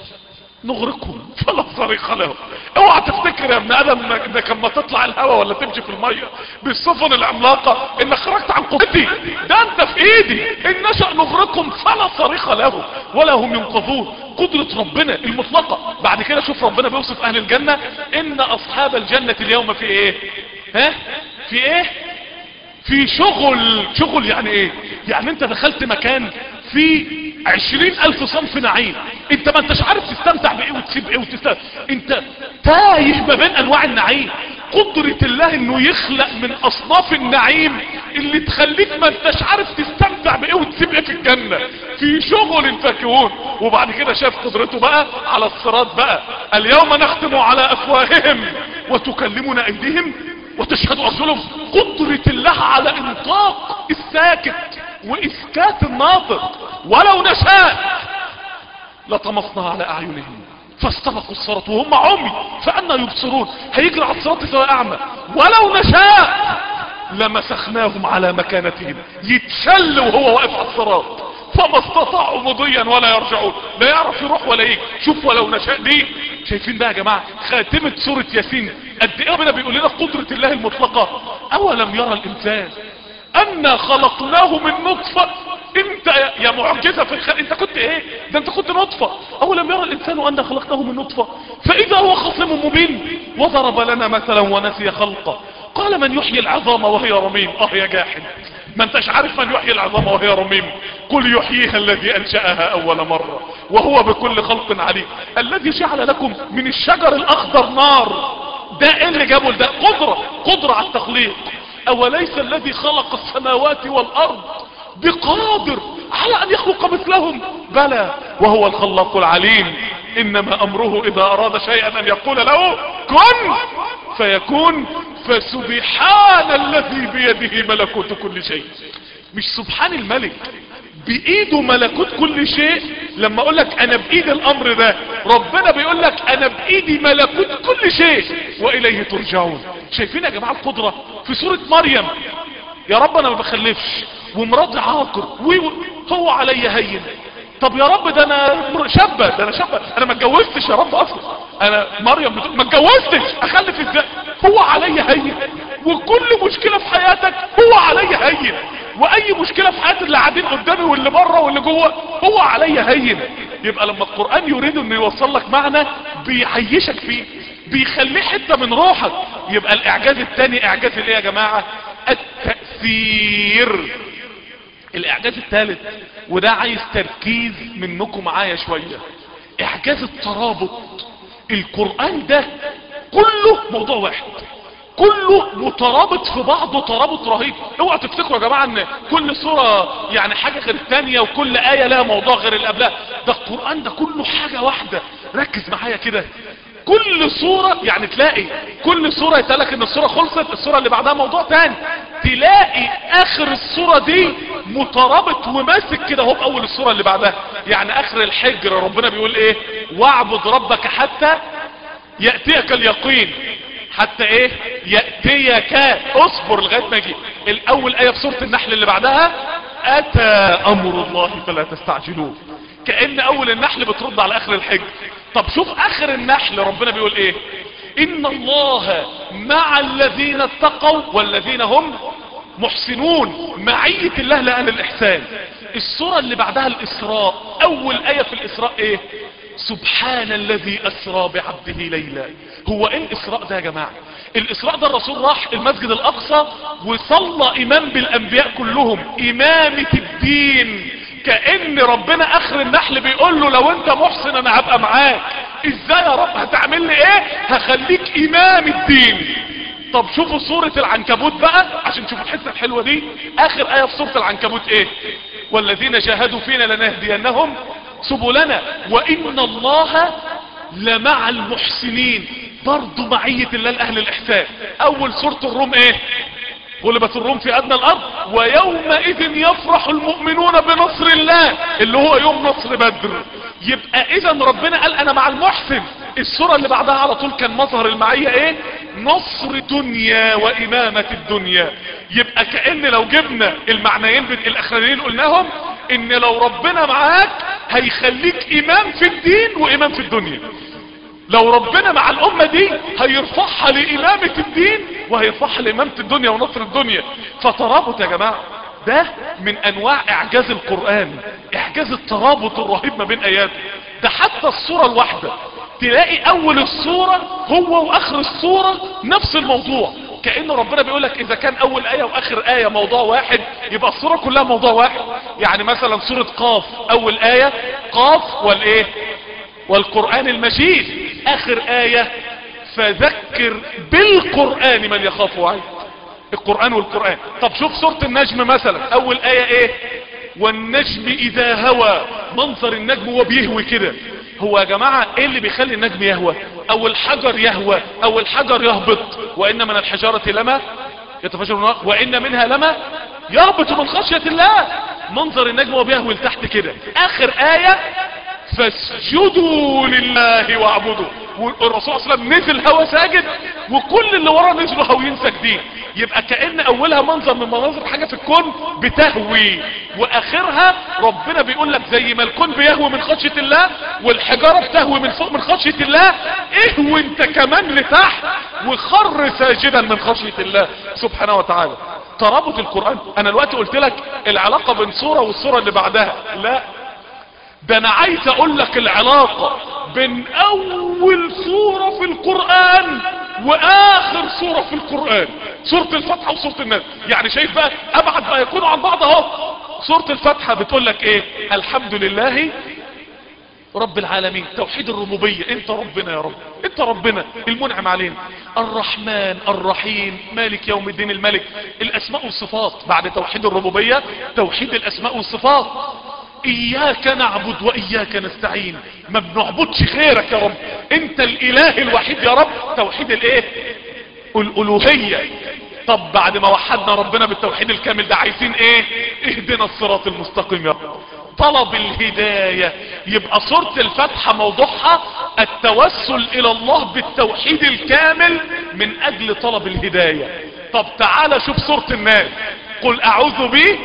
نغرقهم فلا صريخ لهم. اوعى تفتكر يا ابن ادم انك لما تطلع الهواء ولا تمشي في المية بالسفن العملاقة انك خرجت عن قدرتي. ده انت في ايدي. ان نشأ نغرقهم فلا صريخ لهم ولا هم ينقذون. قدرة ربنا المطلقة. بعد كده شوف ربنا بيوصف اهل الجنة ان اصحاب الجنة اليوم في ايه؟ في ايه؟ في شغل يعني ايه؟ يعني انت دخلت مكان في 20,000 صنف نعيم، انت ما انتش عارف تستمتع بايه وتسيب ايه وتستمتع. انت تايه ما بين انواع النعيم. قدرة الله انه يخلق من اصناف النعيم اللي تخليك ما انتش عارف تستمتع بايه وتسيب ايه في الجنة. في شغل فاكهون. وبعد كده شاف قدرته بقى على الصراط بقى. اليوم نختم على افواههم وتكلمنا ايديهم وتشهد ارجلهم. قدرة الله على انطاق الساكت واسكات الناطق. ولو نشاء لطمسنا على اعينهم فاستبقوا الصراط وهم عمي فأنا يبصرون. هيجري على الصراط سواء اعمى. ولو نشاء لمسخناهم على مكانتهم. يتشل وهو واقف على الصراط فما استطاعوا مضيا ولا يرجعون. لا يعرف يروح ولا يجي. شوف ولو نشاء دي. شايفين بقى يا جماعة خاتمة سورة ياسين قد ايه ربنا بيقول لنا قدرة الله المطلقة. اولم يرى الانسان انا خلقناه من نطفة. انت يا معجزة في الخلق انت كنت ايه؟ ده انت كنت نطفة. اولم يرى الانسان انا خلقناه من نطفة فاذا هو خصيم مبين وضرب لنا مثلا ونسي خلقه قال من يحيي العظام وهي رميم. يا جاحد ما انتش عارف من يحيي العظام وهي رميم. قل يحييها الذي انشأها اول مرة وهو بكل خلق عليم. الذي جعل لكم من الشجر الاخضر نار. ده ايه اللي جابه ده؟ قدرة على التخليق. اوليس الذي خلق السماوات والارض بقادر على ان يخلق مثلهم؟ بلى وهو الخلاق العليم. انما امره اذا اراد شيئا ان يقول له كن فيكون. فسبحان الذي بيده ملكوت كل شيء. مش سبحان الملك بايده ملكوت كل شيء. لما اقول لك انا بايد الامر ده ربنا بيقول لك انا بايدي ملكوت كل شيء واليه ترجعون. شايفين يا جماعة القدرة في سورة مريم؟ يا رب انا ما بخلفش ومراتي عاقر هو علي هين. طب يا رب ده انا شابة انا ما اتجوزتش يا رب اصلا. انا مريم ما اتجوزتش اخلف ازاي؟ هو علي هين. وكل مشكلة في حياتك هو علي هين. واي مشكلة في حياة اللي قاعدين قدامي واللي بره واللي جوه هو علي هين. يبقى لما القرآن يريد انه يوصل لك معنى بيعيشك فيه بيخليه حتة من روحك. يبقى الاعجاز الثاني اعجاز الايه يا جماعة؟ التأثير. الاعجاز الثالث وده عايز تركيز منكم معايا شوية. اعجاز الترابط. القرآن ده كله موضوع واحد كله مترابط في بعضه ترابط رهيب. اوعوا تفتكروا يا جماعة ان كل سورة يعني حاجة غير الثانية وكل آية لها موضوع غير اللي قبلها. ده القرآن ده كله حاجة واحدة. ركز معايا كده. كل صورة يعني تلاقي كل صورة يتقالك ان الصورة خلصت الصورة اللي بعدها موضوع تاني. تلاقي اخر الصورة دي مترابط وماسك كده هو اول الصورة اللي بعدها. يعني اخر الحجر ربنا بيقول ايه؟ واعبد ربك حتى يأتيك اليقين. حتى ايه؟ يأتيك. اصبر لغاية ما يجي. الاول ايه في سورة النحل اللي بعدها اتى امر الله فلا تستعجلوه. كأن اول النحل بترد على اخر الحجر. طب شوف اخر النحل ربنا بيقول ايه؟ ان الله مع الذين اتقوا والذين هم محسنون، معية الله لأهل الإحسان. السورة اللي بعدها الإسراء، أول آية في الإسراء إيه؟ سبحان الذي أسرى بعبده ليلا. هو إيه الإسراء ده يا جماعة؟ الإسراء ده الرسول راح المسجد الأقصى وصلى إمام بالأنبياء كلهم، إمامة الدين. كأن ربنا آخر النحل بيقول له لو أنت محسن أنا هبقى معاك. إزاي يا رب؟ هتعمل لي إيه؟ هخليك إمام الدين. طب شوفوا سورة العنكبوت بقى عشان تشوفوا الحتة الحلوة دي. اخر آية في سورة العنكبوت ايه؟ والذين جاهدوا فينا لنهدينهم سبلنا وان الله لمع المحسنين. برضو معية الله لأهل الإحسان. اول سورة الروم ايه؟ غلبت الروم في ادنى الارض ويومئذ يفرح المؤمنون بنصر الله اللي هو يوم نصر بدر. يبقى اذا ربنا قال انا مع المحسن. السورة اللي بعدها على طول كان مظهر المعية ايه؟ نصر الدنيا وامامة الدنيا. يبقى كأن لو جبنا المعنيين الاخرين قلناهم ان لو ربنا معاك هيخليك امام في الدين وامام في الدنيا. لو ربنا مع الامة دي هيرفعها لامامة الدين وهيرفعها لامامة الدنيا ونصر الدنيا. فترابط يا جماعة ده من انواع اعجاز القرآن، اعجاز الترابط الرهيب ما بين اياته. ده حتى الصورة الواحدة تلاقي اول الصورة هو واخر الصورة نفس الموضوع. كأن ربنا بيقولك اذا كان اول اية واخر اية موضوع واحد يبقى الصورة كلها موضوع واحد. يعني مثلا سورة قاف اول اية قاف والايه؟ والقرآن المجيد. اخر اية فذكر بالقرآن من يخاف وعيد. القرآن والقرآن. طب شوف سورة النجم مثلا اول اية ايه؟ والنجم اذا هوى. منظر النجم وهو بيهوي كده. هو يا جماعة ايه اللي بيخلي النجم يهوى؟ او الحجر يهوى او الحجر يهبط. وان من الحجارة لما يتفجر النار وان منها لما يهبط من خشية الله. منظر النجم وهو بيهوي لتحت كده. اخر اية فاسجدوا لله واعبدوا. والرسول صلى الله عليه وسلم نزل هوا ساجد وكل اللي وراه نزلوا هاويين ساجدين. يبقى كأن اولها منظر من مناظر حاجة في الكون بتهوي واخرها ربنا بيقول لك زي ما الكون بيهوي من خشية الله والحجارة بتهوي من فوق من خشية الله اهوي انت كمان لتحت وخر ساجدا من خشية الله سبحانه وتعالى. ترابط القرآن. انا الوقت قلت لك العلاقة بين سورة والسورة اللي بعدها، لا ده انا عايز اقول لك العلاقة بين اول سورة في القرآن واخر سورة في القرآن. سورة الفتحة وسورة الناس. يعني شايف بقى ابعد ما يكونوا عن بعض اهو. سورة الفتحة بتقول لك ايه؟ الحمد لله رب العالمين. توحيد الربوبية. انت ربنا يا رب، انت ربنا المنعم علينا. الرحمن الرحيم مالك يوم الدين الملك. الاسماء والصفات بعد توحيد الربوبية توحيد الاسماء والصفات. اياك نعبد واياك نستعين. ما بنعبدش غيرك يا رب، انت الاله الوحيد يا رب. توحيد الايه؟ الالوهية. طب بعد ما وحدنا ربنا بالتوحيد الكامل ده عايزين ايه؟ اهدنا الصراط المستقيم يا رب. طلب الهداية. يبقى سورة الفتحة موضوعها التوسل الى الله بالتوحيد الكامل من اجل طلب الهداية. طب تعالى شوف سورة الناس. قل اعوذ به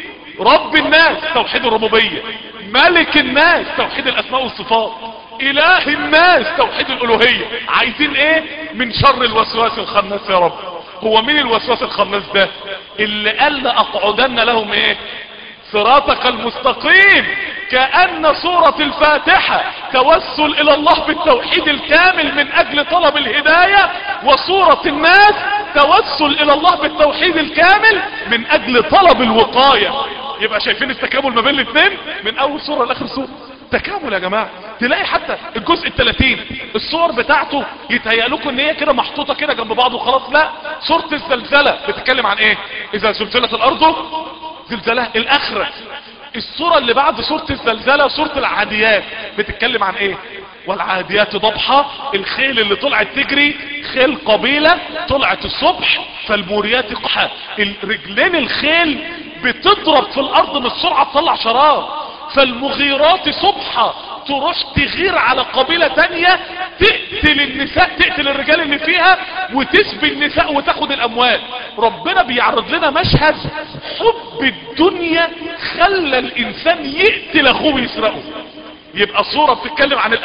رب الناس توحيد الربوبية. ملك الناس توحيد الاسماء والصفات. اله الناس توحيد الالوهية. عايزين ايه؟ من شر الوسواس الخناس يا رب. هو مين الوسواس الخناس ده؟ اللي قال اقعدن لهم ايه؟ صراطك المستقيم. كأن سورة الفاتحة توسل الى الله بالتوحيد الكامل من اجل طلب الهداية، وسورة الناس توسل الى الله بالتوحيد الكامل من اجل طلب الوقاية. يبقى شايفين التكامل ما بين الاثنين من اول سورة لاخر سورة. تكامل يا جماعة. تلاقي حتى الجزء ال30 الصور بتاعته يتهيأ لكم ان هي كده محطوطة كده جنب بعض وخلاص. لا، سورة الزلزلة بتتكلم عن ايه؟ اذا زلزلت الارض زلزلها. الاخرة السورة اللي بعد سورة الزلزلة سورة العاديات بتتكلم عن ايه؟ والعاديات ضبحة. الخيل اللي طلعت تجري خيل قبيلة طلعت الصبح فالموريات قحة. الرجلين الخيل بتضرب في الارض من السرعة تطلع شراب. فالمغيرات صبحة تروح تغير على قبيلة تانية تقتل النساء تقتل الرجال اللي فيها وتسبي النساء وتاخد الاموال. ربنا بيعرض لنا مشهد حب الدنيا خلى الانسان يقتل اخوه ويسرقه. يبقى صورة بتتكلم عن الاخرة وصورة بتتكلم عن الدنيا. الصورة اللي بعد العاديات سورة ايه؟ العاديات سورة الزلزلة. الصورة اللي بعد الزلزلة سورة العاديات. الصورة اللي بعد العاديات سورة ايه؟ العاديات سورة الزلزلة. الصورة اللي بعد العاديات سورة ايه؟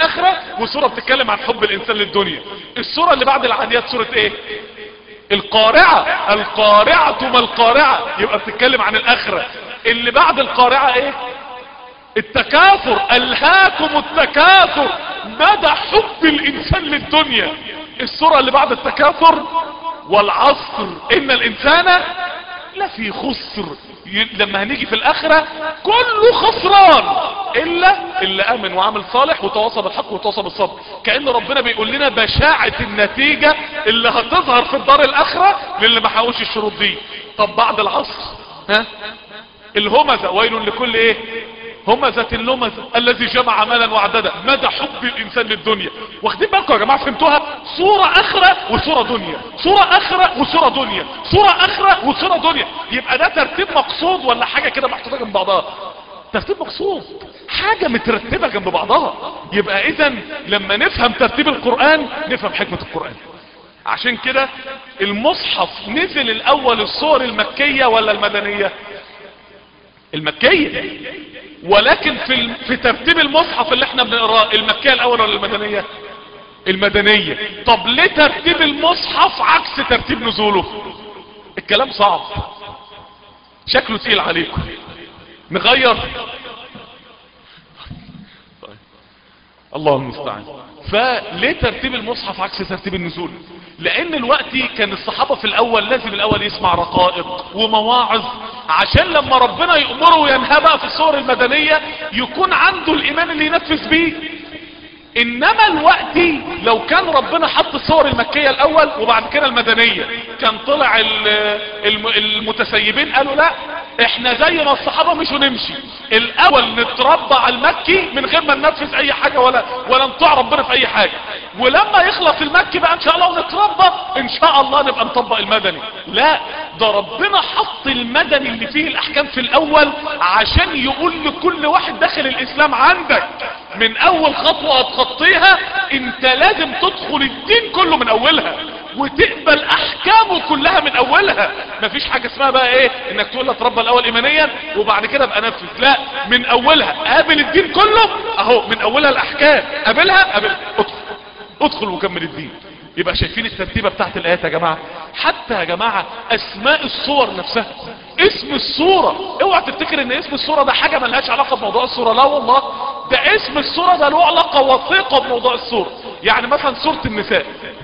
القارعة ما القارعة، يبقى بتتكلم عن الاخرة. اللي بعد القارعة ايه؟ التكاثر، الهاكم التكاثر، مدى حب الانسان للدنيا. السورة اللي بعد التكاثر والعصر ان الانسان لفي خسر. لما هنيجي في الاخرة كله خسران الا اللي امن وعمل صالح وتواصى بالحق وتواصى بالصبر. كأن ربنا بيقول لنا بشاعة النتيجة اللي هتظهر في الدار الاخرة للي ما حقوش الشروط دي. طب بعد العصر ها؟ الهمزة، ويل لكل ايه؟ همزة اللمزة الذي جمع مالا وعددا. مدى حب الانسان للدنيا. واخدين بالكم يا جماعة؟ فهمتوها؟ صورة اخرة وصورة دنيا، صورة اخرة وصورة دنيا، صورة اخرة وصورة دنيا. يبقى ده ترتيب مقصود ولا حاجة كده محطوطة جنب بعضها؟ ترتيب مقصود، حاجة مترتبة جنب بعضها. يبقى اذا لما نفهم ترتيب القرآن نفهم حكمة القرآن. عشان كده المصحف نزل الاول الصور المكية ولا المدنية؟ المكية. ولكن في ترتيب المصحف اللي احنا بنقراه المكية الاول ولا المدنية؟ المدنية. طب ليه ترتيب المصحف عكس ترتيب نزوله؟ الكلام صعب، شكله تقيل عليكم، نغير؟ طيب. الله المستعان. فليه ترتيب المصحف عكس ترتيب النزول؟ لان الوقت كان الصحابة في الاول لازم الاول يسمع رقائق ومواعظ عشان لما ربنا يأمره وينهى بقى في الصور المدنية يكون عنده الايمان اللي ينفذ بيه. انما الوقت لو كان ربنا حط الصور المكية الاول وبعد كده المدنية كان طلع المتسيبين قالوا لا احنا زي ما الصحابة مش هنمشي، الاول نتربى على المكي من غير ما ننفذ اي حاجة ولا نطيع ربنا في اي حاجة، ولما يخلص المكي بقى ان شاء الله ونتربى ان شاء الله نبقى نطبق المدني. لا، ده ربنا حط المدني اللي فيه الاحكام في الاول عشان يقول لكل واحد داخل الاسلام عندك من اول خطوة هتخطيها انت لازم تدخل الدين كله من اولها وتقبل احكامه كلها من اولها. مفيش حاجة اسمها بقى ايه انك تقول لك اتربى الاول ايمانيا وبعد كده ابقى نفذ. لا، من اولها قابل الدين كله اهو، من اولها الاحكام قابلها ادخل وكمل الدين. يبقى شايفين الترتيبة بتاعت الايات يا جماعة؟ حتى يا جماعة اسماء الصور نفسها، اسم الصورة، اوعى تفتكر ان اسم الصورة ده حاجة ملهاش علاقة بموضوع الصورة، لا والله، ده اسم الصورة ده له علاقة وثيقة بموضوع الصورة. يعني مثلا سورة النساء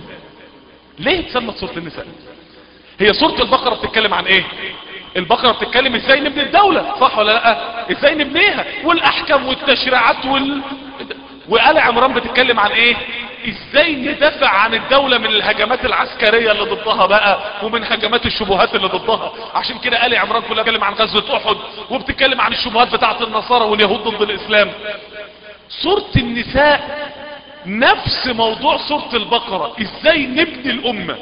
ليه اتسمت سورة النساء؟ هي سورة البقرة بتتكلم عن ايه؟ البقرة بتتكلم ازاي نبني الدولة، صح ولا لا؟ ازاي نبنيها والاحكام والتشريعات وآل عمران بتتكلم عن ايه؟ ازاي ندافع عن الدولة من الهجمات العسكرية اللي ضدها بقى ومن هجمات الشبهات اللي ضدها. عشان كده آل عمران كلها بتتكلم عن غزوة احد وبتتكلم عن الشبهات بتاعت النصارى واليهود ضد الاسلام. سورة النساء نفس موضوع سورة البقرة، ازاي نبني الامة.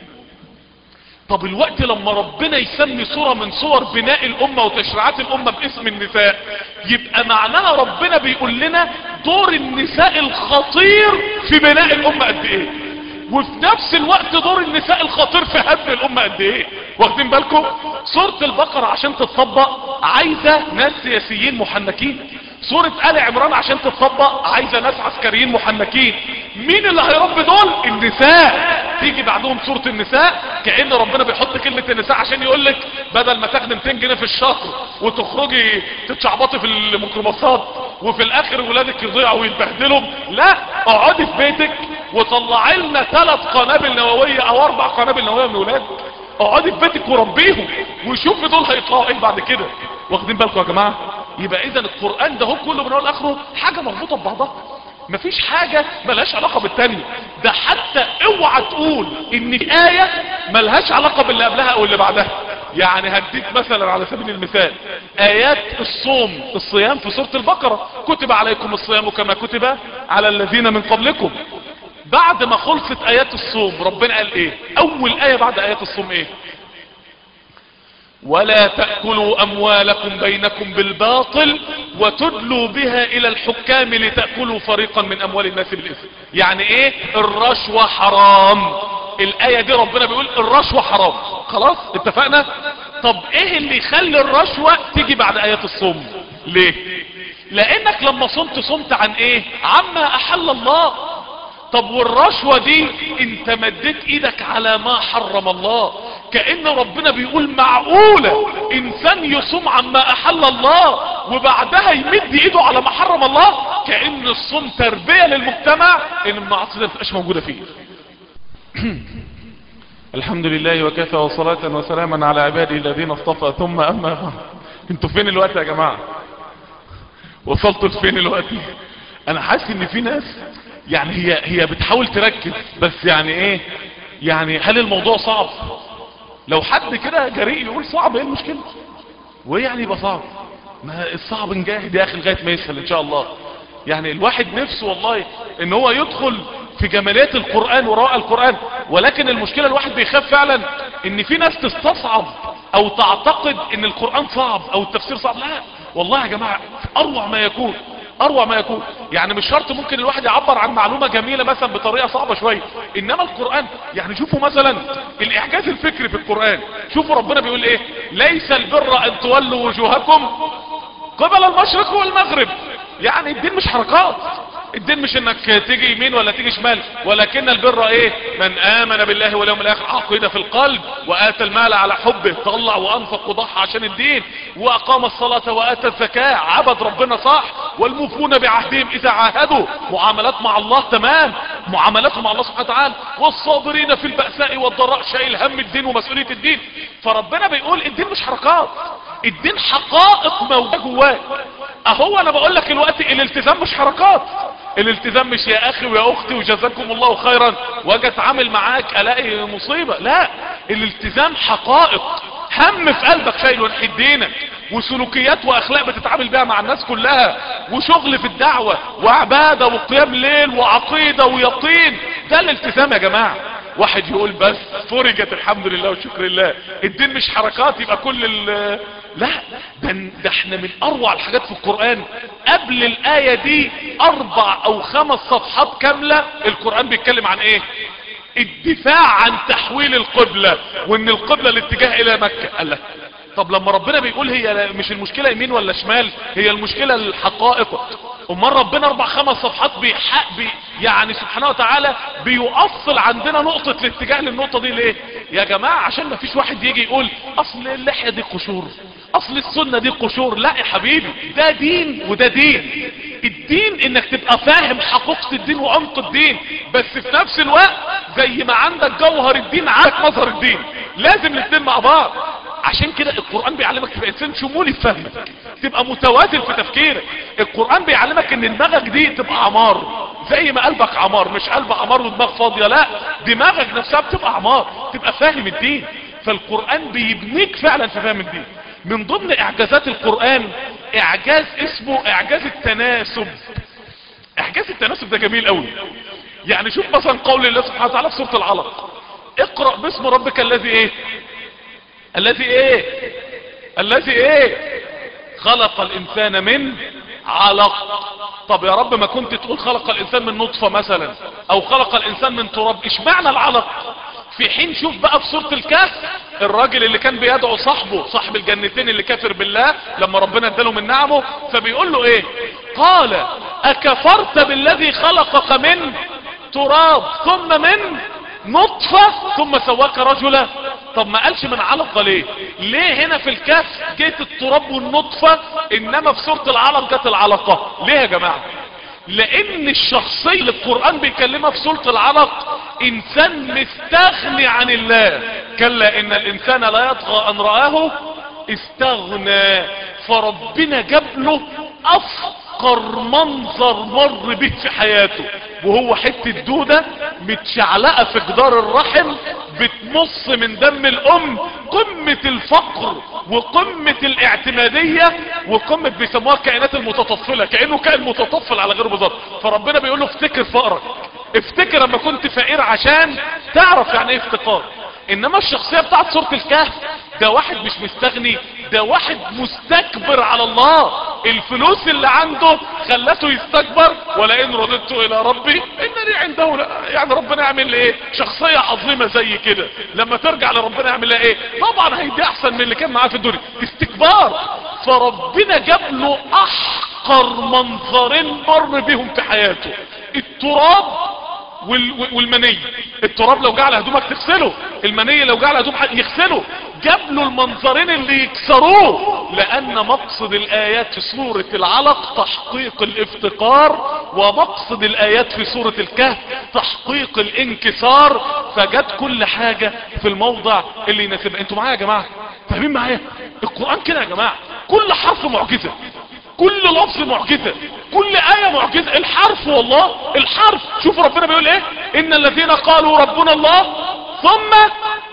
طب الوقت لما ربنا يسمي صورة من صور بناء الامة وتشريعات الامة باسم النساء يبقى معناها ربنا بيقول لنا دور النساء الخطير في بناء الامة قد ايه، وفي نفس الوقت دور النساء الخطير في هدم الامة قد ايه. واخدين بالكم؟ سورة البقرة عشان تتطبق عايزة ناس سياسيين محنكين، سورة آل عمران عشان تتطبق عايزة ناس عسكريين محنكين. مين اللي هيربي دول؟ النساء. تيجي بعدهم سورة النساء كأن ربنا بيحط كلمة النساء عشان يقولك بدل ما تاخد 200 جنيه في الشهر وتخرجي تتشعبطي في الميكروباصات وفي الاخر ولادك يضيعوا ويتبهدلوا، لا، اقعدي في بيتك وطلعي لنا 3 قنابل نووية او 4 قنابل نووية من ولادك. اقعدي في بيتك وربيهم وشوفي دول هيطلعوا ايه بعد كده. واخدين بالكم يا جماعة؟ يبقى اذا القرآن ده هو كله من اول لاخره حاجة مربوطة ببعضها، مفيش حاجة ملهاش علاقة بالتانية. ده حتى اوعى تقول ان آية ملهاش علاقة باللي قبلها او اللي بعدها. يعني هديك مثلا على سبيل المثال ايات الصيام في سورة البقرة، كتب عليكم الصيام كما كتب على الذين من قبلكم. بعد ما خلصت ايات الصوم ربنا قال ايه؟ اول اية بعد ايات الصوم ايه؟ ولا تأكلوا اموالكم بينكم بالباطل وتدلوا بها الى الحكام لتأكلوا فريقا من اموال الناس بالاثم. يعني ايه؟ الرشوة حرام. الاية دي ربنا بيقول الرشوة حرام، خلاص اتفقنا. طب ايه اللي يخلي الرشوة تيجي بعد ايات الصوم؟ ليه؟ لانك لما صمت عن ايه؟ عما احل الله. طب والرشوة دي انت مديت ايدك على ما حرم الله. كأن ربنا بيقول معقولة انسان يصوم عما احل الله وبعدها يمد ايده على ما حرم الله؟ كأن الصوم تربية للمجتمع ان المعاصي ما تبقاش موجودة فيه. الحمد لله وكفى وصلاة وسلاما على عباده الذين اصطفى، ثم اما بعد. انتوا فين الوقت يا جماعة؟ وصلتوا لفين الوقت؟ انا حاسس ان في ناس يعني هي بتحاول تركز، بس يعني ايه يعني؟ هل الموضوع صعب؟ لو حد كده جريء يقول صعب، ايه المشكلة؟ وايه يعني يبقى صعب؟ ما الصعب نجاهد يا اخي لغاية ما يسهل ان شاء الله. يعني الواحد نفسه والله ان هو يدخل في جماليات القرآن وروائع القرآن، ولكن المشكلة الواحد بيخاف فعلا ان في ناس تستصعب او تعتقد ان القرآن صعب او التفسير صعب. لا والله يا جماعة، اروع ما يكون، اروع ما يكون. يعني مش شرط ممكن الواحد يعبر عن معلومة جميلة مثلا بطريقة صعبة شوية، انما القرآن يعني شوفوا مثلا الاعجاز الفكري في القرآن. شوفوا ربنا بيقول ايه: ليس البر ان تولوا وجوهكم قبل المشرق والمغرب. يعني الدين مش حركات، الدين مش انك تيجي يمين ولا تيجي شمال، ولكن البر ايه؟ من امن بالله واليوم الاخر، عقيدة في القلب، واتى المال على حبه، طلع وانفق وضحى عشان الدين، واقام الصلاة واتى الزكاة، عبد ربنا صح، والموفون بعهدهم اذا عاهدوا، معاملات مع الله تمام، معاملاتهم مع الله سبحانه وتعالى، والصابرين في البأساء والضراء، شايل هم الدين ومسؤولية الدين. فربنا بيقول الدين مش حركات، الدين حقائق موجودة جواه. اهو انا بقول لك الوقت الالتزام مش حركات، الالتزام مش يا اخي ويا اختي وجزاكم الله خيرا واجي اتعامل معاك الاقي مصيبة. لا، الالتزام حقائق، هم في قلبك شايله ناحية دينك، وسلوكيات واخلاق بتتعامل بيها مع الناس كلها، وشغل في الدعوة وعبادة وقيام ليل وعقيدة ويقين. ده الالتزام يا جماعة. واحد يقول بس فرجت الحمد لله وشكر الله، الدين مش حركات، يبقى كل لا، ده احنا من اروع الحاجات في القرآن. قبل الآية دي 4 أو 5 صفحات كاملة القرآن بيتكلم عن ايه؟ الدفاع عن تحويل القبلة، وان القبلة الاتجاه الى مكة. قال لك طب لما ربنا بيقول هي مش المشكلة يمين ولا شمال، هي المشكلة الحقائق. امال ربنا 4 5 صفحات يعني سبحانه وتعالى بيؤصل عندنا نقطة الاتجاه للنقطة دي ليه يا جماعة؟ عشان ما فيش واحد يجي يقول اصل اللحية دي قشور، اصل السنة دي قشور. لا يا حبيبي، ده دين وده دين. الدين انك تبقى فاهم حقيقة الدين وعمق الدين، بس في نفس الوقت زي ما عندك جوهر الدين عندك مظهر الدين، لازم الاتنين مع بعض. عشان كده القرآن بيعلمك تبقى انسان شمولي في فهمك، تبقى متوازن في تفكيرك. القرآن بيعلمك ان دماغك دي تبقى عمار، زي ما قلبك عمار، مش قلب عمار ودماغ فاضية، لا، دماغك نفسها بتبقى عمار، تبقى فاهم الدين. فالقرآن بيبنيك فعلا في فهم الدين. من ضمن اعجازات القرآن اعجاز اسمه اعجاز التناسب. اعجاز التناسب ده جميل قوي. يعني شوف مثلا قول الله سبحانه وتعالى في سورة العلق: اقرأ باسم ربك الذي ايه؟ الذي ايه؟ الذي ايه؟ خلق الانسان من علق. طب يا رب ما كنت تقول خلق الانسان من نطفة مثلا، او خلق الانسان من تراب، ايش معنى العلق؟ في حين شوف بقى في سورة الكهف الراجل اللي كان بيدعو صاحبه، صاحب الجنتين اللي كافر بالله، لما ربنا اداله من نعمه، فبيقول له ايه؟ قال اكفرت بالذي خلقك من تراب ثم من نطفة ثم سواك رجلا. طب ما قالش من علقة ليه؟ ليه هنا في الكهف جيت التراب والنطفة انما في سورة العلق جت العلقة؟ ليه يا جماعة؟ لان الشخصية اللي القرآن بيكلمها في سورة العلق انسان مستغني عن الله. كلا ان الانسان لا يطغى ان رآه استغنى. فربنا جاب له افقر منظر مر به في حياته، وهو حتة دودة متشعلقة في جدار الرحم بتمص من دم الام. قمة الفقر وقمة الاعتمادية وقمة بيسموها الكائنات المتطفلة، كأنه كائن متطفل على غيره بالظبط. فربنا بيقول له افتكر فقرك، افتكر لما كنت فقير عشان تعرف يعني ايه افتقار. انما الشخصية بتاعت سورة الكهف ده واحد مش مستغني، ده واحد مستكبر على الله. الفلوس اللي عنده خلته يستكبر، ولئن رددت الى ربي انني عنده يعني ربنا يعمل لي ايه؟ شخصية عظيمة زي كده لما ترجع لربنا يعمل لها ايه؟ طبعا هيدي احسن من اللي كان معاه في الدنيا. استكبار. فربنا جاب له احقر منظرين مر بهم في حياته: التراب والمني. التراب لو جعل هدومك تغسله، المني لو جعل هدومك يغسله. جاب له المنظرين اللي يكسروه، لان مقصد الايات في سورة العلق تحقيق الافتقار، ومقصد الايات في سورة الكهف تحقيق الانكسار. فجت كل حاجة في الموضع اللي يناسبها. انتوا معايا يا جماعة؟ فاهمين معايا؟ القرآن كده يا جماعة، كل حرف معجزة، كل لفظ معجزة، كل آية معجزة. الحرف والله الحرف. شوفوا ربنا بيقول ايه: ان الذين قالوا ربنا الله ثم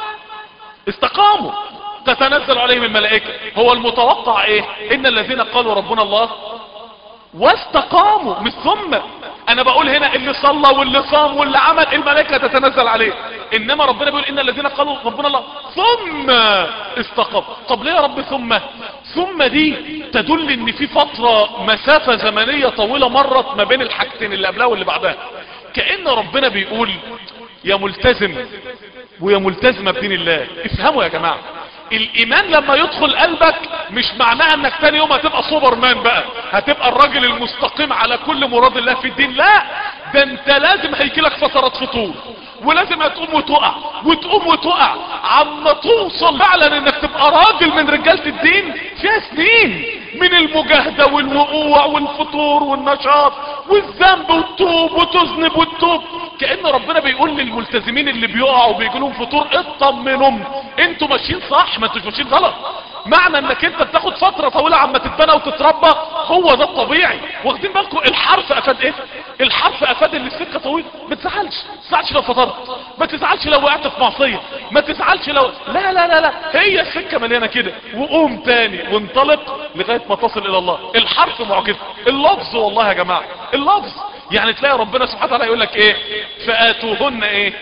استقاموا تتنزل عليهم الملائكة. هو المتوقع ايه؟ ان الذين قالوا ربنا الله واستقاموا، مش ثم. انا بقول هنا اللي صلى واللي صام واللي عمل الملائكة تتنزل عليه، انما ربنا بيقول ان الذين قالوا ربنا الله ثم استقاموا. طب ليه يا رب ثم دي تدل ان في فترة مسافة زمنية طويلة مرت ما بين الحاجتين اللي قبلها واللي بعدها. كأن ربنا بيقول يا ملتزم ويا ملتزمة بدين الله، افهموا يا جماعة، الايمان لما يدخل قلبك مش معناها انك تاني يوم هتبقى سوبر مان بقى، هتبقى الراجل المستقيم على كل مراد الله في الدين. لا، ده انت لازم هيجيلك فترات فطور، ولازم هتقوم وتقع وتقوم وتقع، عما توصل فعلا انك تبقى راجل من رجالة الدين فيها سنين من المجاهدة والوقوع والفطور والنشاط والذنب والتوب وتذنب والتوب. كأن ربنا بيقول للملتزمين اللي بيقعوا وبيجيلهم فطور: اطمنوا انتوا ماشيين صح، ما انتوش ماشيين غلط. معنى انك انت بتاخد فترة طويلة عما تتبنى وتتربى، هو ده الطبيعي. واخدين بالكم الحرف افاد ايه؟ الحرف افاد ان السكة طويلة. ما تزعلش لو فطرت، ما تزعلش لو وقعت في معصية، ما تزعلش لو لا لا لا لا، هي السكة مليانة كده، وقوم تاني وانطلق لغاية ما تصل الى الله. الحرف معجزة، اللفظ والله يا جماعة اللفظ. يعني تلاقي ربنا سبحانه وتعالى يقول لك ايه؟ فآتوهن ايه؟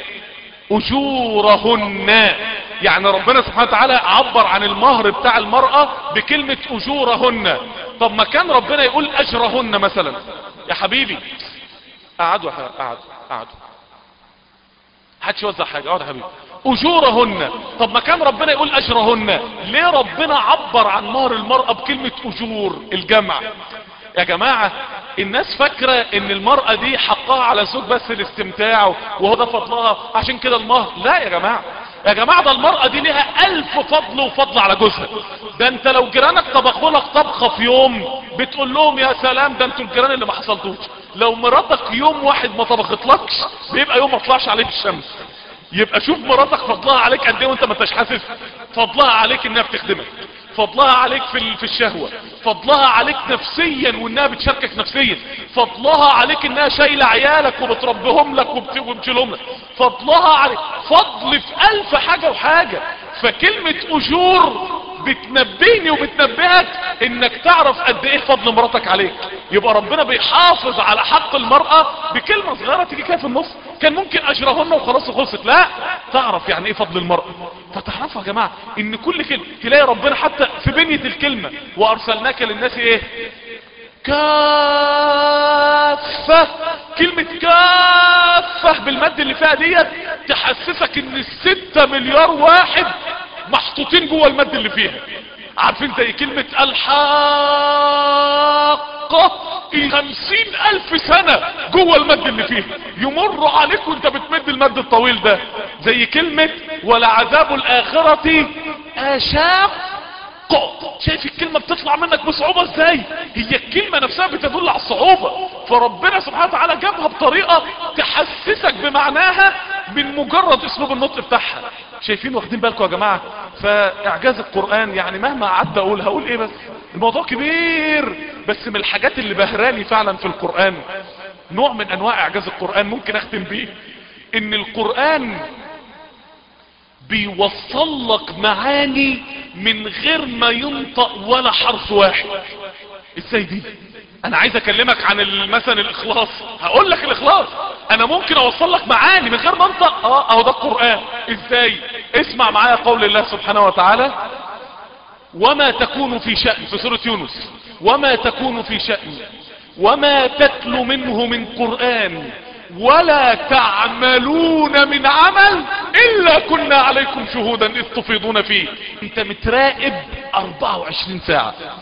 اجورهن. يعني ربنا سبحانه وتعالى عبر عن المهر بتاع المرأة بكلمة اجورهن. طب ما كان ربنا يقول اجرهن مثلا؟ يا حبيبي قعدوا حدش يوزع حاجة، اقعد يا حبيبي. اجورهن. طب ما كان ربنا يقول اجرهن؟ ليه ربنا عبر عن مهر المرأة بكلمة اجور الجمع؟ يا جماعة الناس فاكرة ان المرأة دي حقها على الزوج بس الاستمتاع وهو ده فضلها عشان كده المهر. لا يا جماعة، يا جماعة ده المرأة دي لها 1000 فضل وفضل على جوزها. ده انت لو جيرانك طبخوا لك طبخة في يوم بتقول لهم يا سلام، ده انتوا الجيران اللي ما حصلتوش. لو مراتك يوم واحد ما طبختلكش بيبقى يوم ما طلعش عليك الشمس. يبقى شوف مراتك فضلها عليك قد ايه وانت ما انتش حاسس. فضلها عليك انها بتخدمك، فضلها عليك في الشهوة، فضلها عليك نفسيا وانها بتشاركك نفسيا، فضلها عليك انها شايلة عيالك وبتربهم لك وبتشيلهم لك، فضلها عليك فضل في 1000 حاجة وحاجة. فكلمة اجور بتنبهني وبتنبهك انك تعرف قد ايه فضل مراتك عليك. يبقى ربنا بيحافظ على حق المرأة بكلمة صغيرة تيجي كده في النص. كان ممكن اجرهن وخلاص وخلصت، لا، تعرف يعني ايه فضل المرأة. فتعرفوا يا جماعة ان كل كلمة تلاقي ربنا حتى في بنية الكلمة وارسلناك للناس ايه؟ كافة. كلمة كافة بالمد اللي فيها ديت تحسسك ان 6 مليار واحد محطوطين جوه المد اللي فيها. عارفين زي كلمة الحاقة 50,000 سنة جوه المد اللي فيها يمر عليك وانت بتمد المد الطويل ده. زي كلمة ولعذاب الآخرة أشاق. شايف الكلمة بتطلع منك بصعوبة ازاي؟ هي الكلمة نفسها بتدل على الصعوبة، فربنا سبحانه وتعالى جابها بطريقة تحسسك بمعناها من مجرد اسلوب النطق بتاعها. شايفين؟ واخدين بالكم يا جماعة؟ فاعجاز القرآن يعني مهما قعدت هقول ايه، بس الموضوع كبير. بس من الحاجات اللي بهراني فعلا في القرآن نوع من انواع اعجاز القرآن ممكن اختم بيه، ان القرآن بيوصل لك معاني من غير ما ينطق ولا حرف واحد. ازاي دي؟ انا عايز اكلمك عن مثلا الاخلاص، هقول لك الاخلاص انا ممكن اوصل لك معاني من غير ما انطق. اهو ده القرآن. ازاي؟ اسمع معايا قول الله سبحانه وتعالى: وما تكون في شأن، في سورة يونس: وما تكون في شأن وما تتلو منه من قرآن ولا تعملون من عمل الا كنا عليكم شهودا اذ تفيضون فيه. انت متراقب 24 ساعة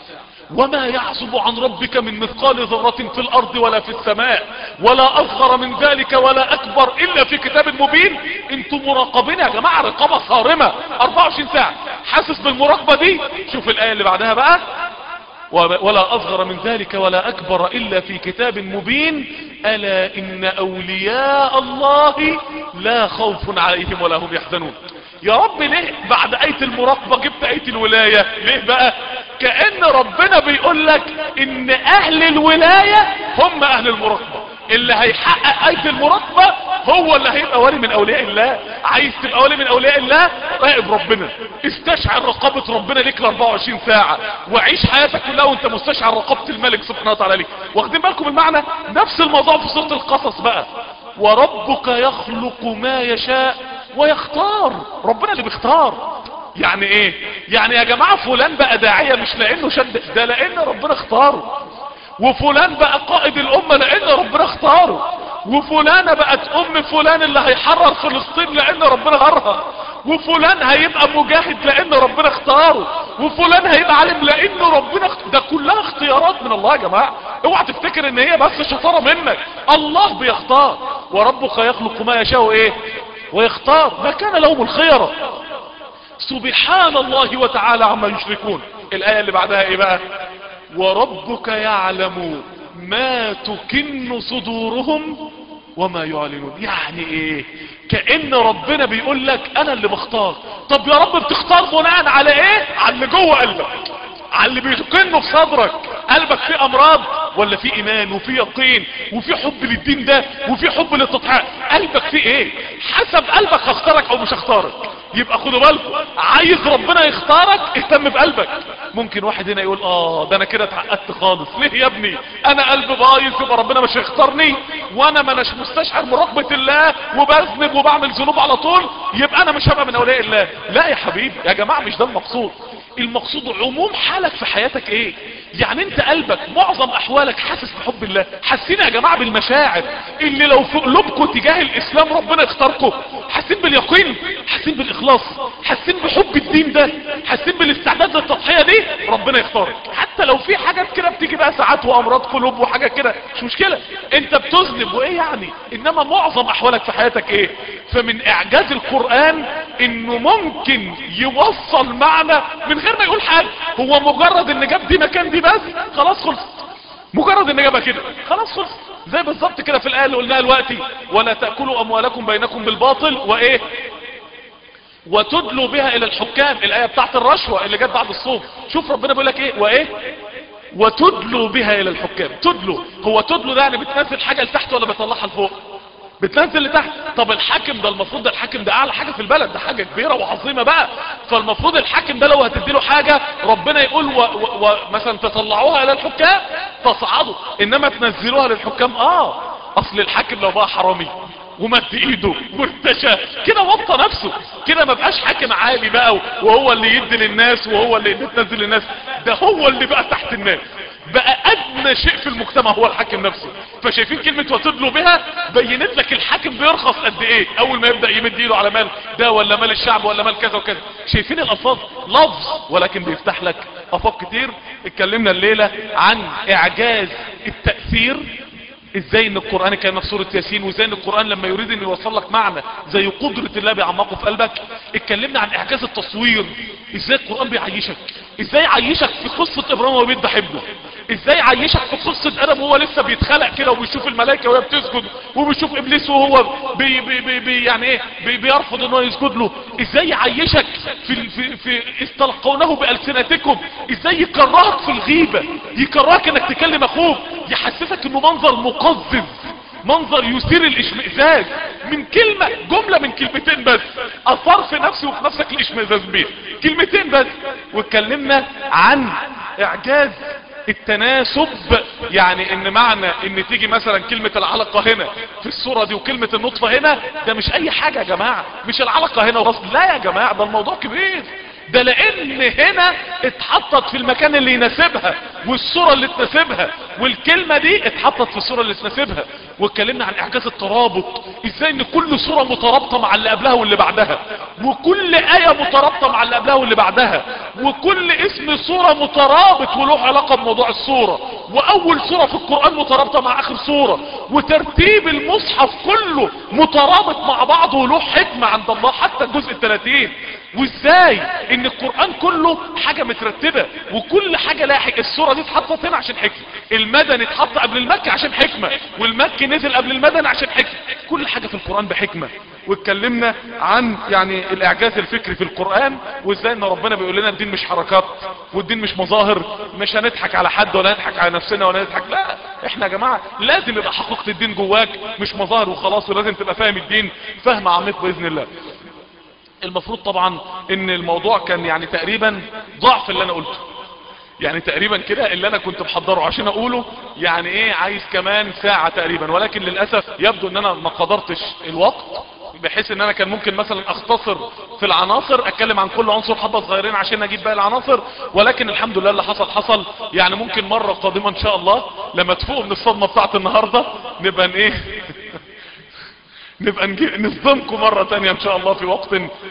وما يعزب عن ربك من مثقال ذرة في الارض ولا في السماء ولا اصغر من ذلك ولا اكبر الا في كتاب مبين. انتم مراقبين يا جماعة رقابة صارمة 24 ساعة. حاسس بالمراقبة دي؟ شوف الاية اللي بعدها بقى، ولا اصغر من ذلك ولا اكبر الا في كتاب مبين الا ان اولياء الله لا خوف عليهم ولا هم يحزنون. يا رب ليه بعد آية المراقبة جبت آية الولاية؟ ليه بقى؟ كأن ربنا بيقول لك ان اهل الولاية هم اهل المراقبة. اللي هيحقق آية المراقبة هو اللي هيبقى ولي من اولياء الله. عايز تبقى ولي من اولياء الله؟ راقب ربنا، استشعر رقابة ربنا ليك ل 24 ساعة، وعيش حياتك كلها وانت مستشعر رقابة الملك سبحانه وتعالى ليك. واخدين بالكم المعنى؟ نفس الموضوع في سورة القصص بقى، وربك يخلق ما يشاء ويختار. ربنا اللي بيختار. يعني ايه؟ يعني يا جماعة فلان بقى داعية مش لانه شد، ده لان ربنا اختاره. وفلان بقى قائد الامة لان ربنا اختاره. وفلانة بقت ام فلان اللي هيحرر فلسطين لان ربنا غيرها. وفلان هيبقى مجاهد لان ربنا اختاره. وفلان هيبقى عالم لان ربنا ده كلها اختيارات من الله يا جماعة. اوعى تفتكر ان هي بس شطارة منك، الله بيختار. وربك يخلق ما يشاء ايه ويختار ما كان لهم الخيرة سبحان الله وتعالى عما يشركون. الآية اللي بعدها ايه بقى؟ وربك يعلم ما تكن صدورهم وما يعلنون. يعني ايه؟ كأن ربنا بيقول لك انا اللي بختار. طب يا رب بتختار بناء على ايه؟ على اللي جوه قلبك، على اللي بيتكنه في صدرك. قلبك فيه امراض ولا فيه ايمان وفيه يقين وفيه حب للدين ده وفيه حب للتضحية؟ قلبك فيه ايه؟ حسب قلبك هختارك او مش هختارك. يبقى خدوا بالكم، عايز ربنا يختارك اهتم بقلبك. ممكن واحد هنا يقول ده انا كده اتعقدت خالص. ليه يا ابني؟ انا قلبي بايظ يبقى ربنا مش هيختارني؟ وانا ما اناش مستشعر مراقبة الله وبذنب وبعمل ذنوب على طول يبقى انا مش هبقى من اولياء الله؟ لا يا حبيبي يا جماعة، مش ده المقصود. المقصود عموم حالك في حياتك ايه. يعني انت قلبك معظم احوالك حاسس بحب الله؟ حاسين يا جماعة بالمشاعر اللي لو في قلوبكم تجاه الاسلام ربنا يختاركم؟ حاسين باليقين؟ حاسين بالاخلاص؟ حاسين بحب الدين ده؟ حاسين بالاستعداد للتضحية دي؟ ربنا يختارك. حتى لو في حاجات كده بتيجي بقى ساعات وامراض قلوب وحاجة كده مش مشكلة، انت بتذنب وايه يعني، انما معظم احوالك في حياتك ايه. فمن اعجاز القرآن انه ممكن يوصل معنى من غير ما يقول حاجة. هو مجرد ان جاب دي مكان دي بس خلاص خلص. مجرد ان جابها كده خلاص خلص. زي بالظبط كده في الايه اللي قلناها دلوقتي، ولا تاكلوا اموالكم بينكم بالباطل وايه وتدلوا بها الى الحكام. الايه بتاعت الرشوه اللي جت بعد الصوم. شوف ربنا بيقول لك ايه وايه وتدلوا بها الى الحكام. تدلوا، هو تدلوا ده يعني بتنزل حاجه لتحت ولا بتطلعها لفوق؟ بتنزل لتحت. طب الحاكم ده المفروض ده الحاكم ده اعلى حاجة في البلد، ده حاجة كبيرة وعظيمة بقى. فالمفروض الحاكم ده لو هتديله حاجة ربنا يقول مثلا تطلعوها الى الحكام تصعدوا، انما تنزلوها للحكام. اصل الحاكم لو بقى حرامي ومد ايده وارتشى كده وطى نفسه كده ما بقاش حاكم عالي بقى وهو اللي يدي للناس وهو اللي تنزل للناس. ده هو اللي بقى تحت الناس، بقى ادنى شيء في المجتمع هو الحاكم نفسه. فشايفين كلمة وتدلوا بها بينت لك الحاكم بيرخص قد ايه اول ما يبدأ يمد ايده على مال ده ولا مال الشعب ولا مال كذا وكذا. شايفين الالفاظ لفظ ولكن بيفتح لك افاق كتير. اتكلمنا الليلة عن اعجاز التأثير، ازاي ان القرآن كان في سورة ياسين، وازاي ان القرآن لما يريد ان يوصل لك معنى زي قدرة الله بيعمقه في قلبك. اتكلمنا عن اعجاز التصوير، ازاي القرآن بيعيشك، ازاي يعيشك في قصة ابراهيم وهو بيذبح ابنه، ازاي يعيشك في قصة ادم وهو لسه بيتخلق كده وبيشوف الملائكة وهي بتسجد وبيشوف ابليس وهو يعني ايه بيرفض انه يسجد له. ازاي يعيشك في استلقونه بألسنتكم، ازاي يكرهك في الغيبة، يكرهك انك تكلم اخوك، يحسسك انه منظر مقزز، منظر يثير الاشمئزاز من كلمة جملة من كلمتين بس اثار في نفسي وفي نفسك الاشمئزاز بيه كلمتين بس. واتكلمنا عن اعجاز التناسب، يعني ان معنى ان تيجي مثلا كلمة العلقة هنا في الصورة دي وكلمة النطفة هنا، ده مش اي حاجة يا جماعة، مش العلقة هنا وراس، لا يا جماعة ده الموضوع كبير. ده لان هنا اتحطت في المكان اللي يناسبها والصورة اللي تناسبها، والكلمة دي اتحطت في الصورة اللي تناسبها. واتكلمنا عن اعجاز الترابط، ازاي ان كل سورة مترابطة مع اللي قبلها واللي بعدها، وكل آية مترابطة مع اللي قبلها واللي بعدها، وكل اسم سورة مترابط وله علاقة بموضوع السورة، واول سورة في القرآن مترابطة مع اخر سورة، وترتيب المصحف كله مترابط مع بعضه وله حكمة عند الله حتى الجزء 30. وازاي ان القرآن كله حاجة مترتبة، وكل حاجة لها حكمة. السورة دي اتحطت هنا عشان حكمة، المدني اتحط قبل المكي عشان حكمة، والمكي نزل قبل المدني عشان حكمة. كل حاجة في القرآن بحكمة. واتكلمنا عن يعني الاعجاز الفكري في القرآن، وازاي ان ربنا بيقول لنا الدين مش حركات، والدين مش مظاهر، مش هنضحك على حد ولا نضحك على نفسنا ولا نضحك، لا احنا يا جماعة لازم يبقى حقيقة الدين جواك، مش مظاهر وخلاص، ولازم تبقى فاهم الدين فهم عميق باذن الله. المفروض طبعا ان الموضوع كان يعني تقريبا ضعف اللي انا قلته، يعني تقريبا كده اللي انا كنت محضره عشان اقوله يعني ايه عايز كمان ساعة تقريبا، ولكن للأسف يبدو ان انا ما قدرتش الوقت، بحيث ان انا كان ممكن مثلا اختصر في العناصر، اتكلم عن كل عنصر حبة صغيرين عشان اجيب باقي العناصر، ولكن الحمد لله اللي حصل حصل. يعني ممكن مرة قادمة ان شاء الله لما تفوق من الصدمة بتاعت النهاردة نبقى ايه نبقى نصدمكم مرة تانية ان شاء الله في وقت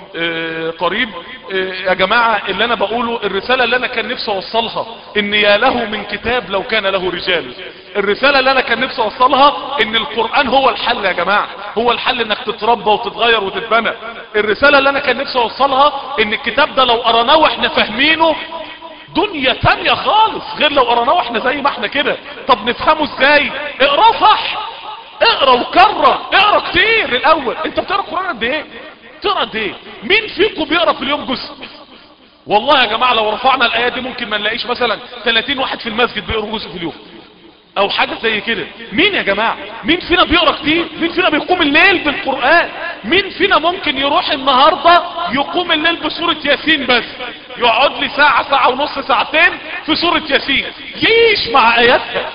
قريب. يا جماعة اللي انا بقوله الرسالة اللي انا كان نفسي اوصلها ان يا له من كتاب لو كان له رجال. الرسالة اللي انا كان نفسي اوصلها ان القرآن هو الحل يا جماعة، هو الحل انك تتربى وتتغير وتتبنى. الرسالة اللي انا كان نفسي اوصلها ان الكتاب ده لو قرناه واحنا فاهمينه دنيا تانية خالص، غير لو قرناه واحنا زي ما احنا كده. طب نفهمه ازاي؟ اقراه صح، اقرا وكرر، اقرا كتير. الاول انت بتقرا القرآن قد ايه؟ بتقرا قد ايه؟ مين فيكم بيقرا في اليوم جزء؟ والله يا جماعة لو رفعنا الايات دي ممكن ما نلاقيش مثلا 30 واحد في المسجد بيقروا جزء في اليوم او حاجة زي كده. مين يا جماعة؟ مين فينا بيقرا كتير؟ مين فينا بيقوم الليل بالقرآن؟ مين فينا ممكن يروح النهاردة يقوم الليل بسورة ياسين بس، يقعد لي ساعة ساعة ونص ساعتين في سورة ياسين، يعيش مع اياتها،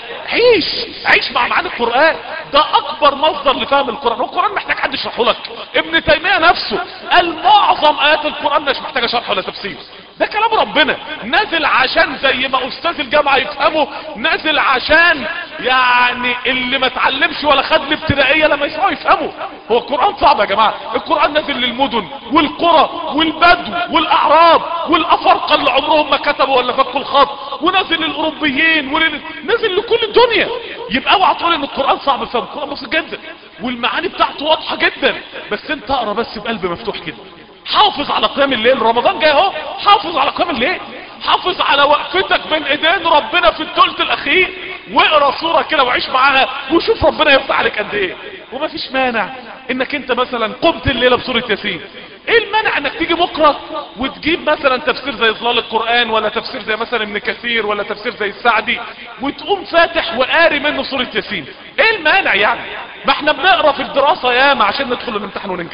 عيش مع معاني القرآن. ده اكبر مصدر لفهم القرآن، والقرآن محتاج حد يشرحه لك. ابن تيمية نفسه قال معظم ايات القرآن مش محتاجة شرح ولا تفسير، ده كلام ربنا نازل عشان زي ما استاذ الجامعة يفهمه، نازل عشان يعني اللي ما اتعلمش ولا خد الابتدائية لما يسمعه يفهمه. هو القرآن صعب يا جماعة؟ القرآن نازل للمدن والقرى والبدو والاعراب والافارقة اللي عمرهم ما كتبوا ولا فكوا الخط، ونازل للاوروبيين نازل لكل الدنيا. يبقى اوعى تقول ان القرآن صعب فهم، القرآن بسيط جدا والمعاني بتاعته واضحة جدا، بس انت اقرا بس بقلب مفتوح كده. حافظ على قيام الليل، رمضان جاي اهو، حافظ على قيام الليل، حافظ على وقفتك بين ايدين ربنا في الثلث الاخير، واقرا سوره كده وعيش معاها وشوف ربنا يفتح عليك قد ايه. ومفيش مانع انك انت مثلا قمت الليله بسوره ياسين، ايه المانع انك تيجي بكره وتجيب مثلا تفسير زي ظلال القرآن، ولا تفسير زي مثلا ابن كثير، ولا تفسير زي السعدي، وتقوم فاتح وقاري منه سوره ياسين. ايه المانع يعني؟ ما احنا بنقرا في الدراسه ياما عشان ندخل الامتحان وننجح.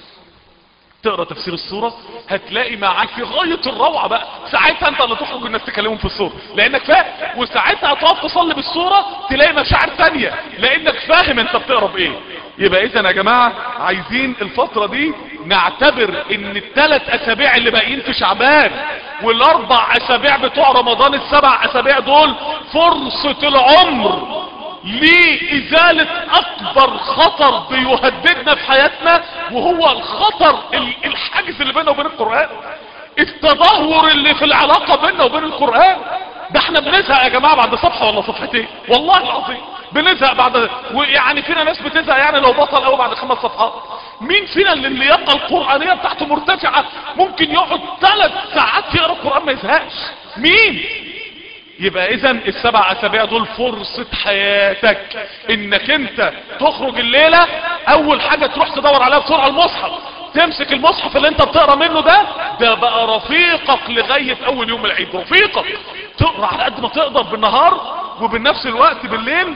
تقرا تفسير السورة هتلاقي معاك في غاية الروعة بقى، ساعتها انت اللي تخرج الناس تكلمهم في السورة لانك فاهم، وساعتها هتقف تصلي بالسورة تلاقي مشاعر تانية لانك فاهم انت بتقرا بايه. يبقى اذا يا جماعة عايزين الفترة دي نعتبر ان الثلاث اسابيع اللي باقيين في شعبان والاربع اسابيع بتوع رمضان، السبع اسابيع دول فرصة العمر لإزالة اكبر خطر بيهددنا في حياتنا، وهو الخطر الحاجز اللي بيننا وبين القرآن، التدهور اللي في العلاقة بيننا وبين القرآن. ده احنا بنزهق يا جماعة بعد صفحة ولا صفحتين، والله العظيم بنزهق بعد، ويعني فينا ناس بتزهق يعني لو بطل قوي بعد 5 صفحات. مين فينا اللي اللياقة القرآنية بتاعته مرتفعة ممكن يقعد 3 ساعات يقرأ القرآن ما يزهقش؟ مين؟ يبقى اذا السبع اسابيع دول فرصة حياتك انك انت تخرج الليلة، اول حاجة تروح تدور عليها بسرعة المصحف، تمسك المصحف اللي انت بتقرا منه ده بقى رفيقك لغاية اول يوم العيد، رفيقك تقرا على قد ما تقدر بالنهار، وبنفس الوقت بالليل،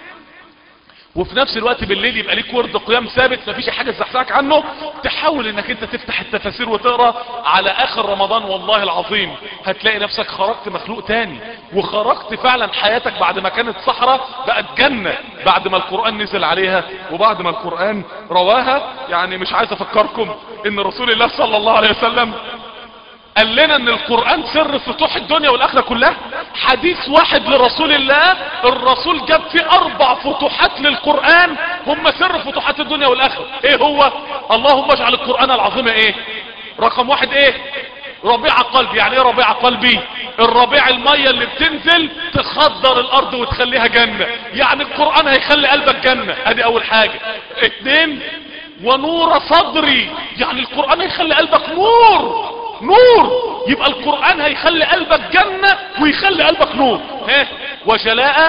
وفي نفس الوقت بالليل يبقى ليك ورد قيام ثابت مفيش حاجة تزحزحك عنه. تحاول انك انت تفتح التفاسير وتقرا على اخر رمضان، والله العظيم هتلاقي نفسك خرجت مخلوق تاني، وخرجت فعلا حياتك بعد ما كانت صحراء بقت جنة، بعد ما القرآن نزل عليها وبعد ما القرآن رواها. يعني مش عايز افكركم ان رسول الله صلى الله عليه وسلم قال لنا ان القرآن سر فتوح الدنيا والاخرة كلها. حديث واحد لرسول الله، الرسول جاب فيه 4 فتوحات للقرآن هم سر فتوحات الدنيا والاخرة. ايه هو؟ اللهم اجعل القرآن العظيم ايه؟ رقم 1 ايه؟ ربيع قلبي. يعني ايه ربيع قلبي؟ الربيع المية اللي بتنزل تخضر الارض وتخليها جنة، يعني القرآن هيخلي قلبك جنة. ادي اول حاجة. 2 ونور صدري، يعني القرآن هيخلي قلبك نور. يبقى القرآن هيخلي قلبك جنة ويخلي قلبك نور. وجلاء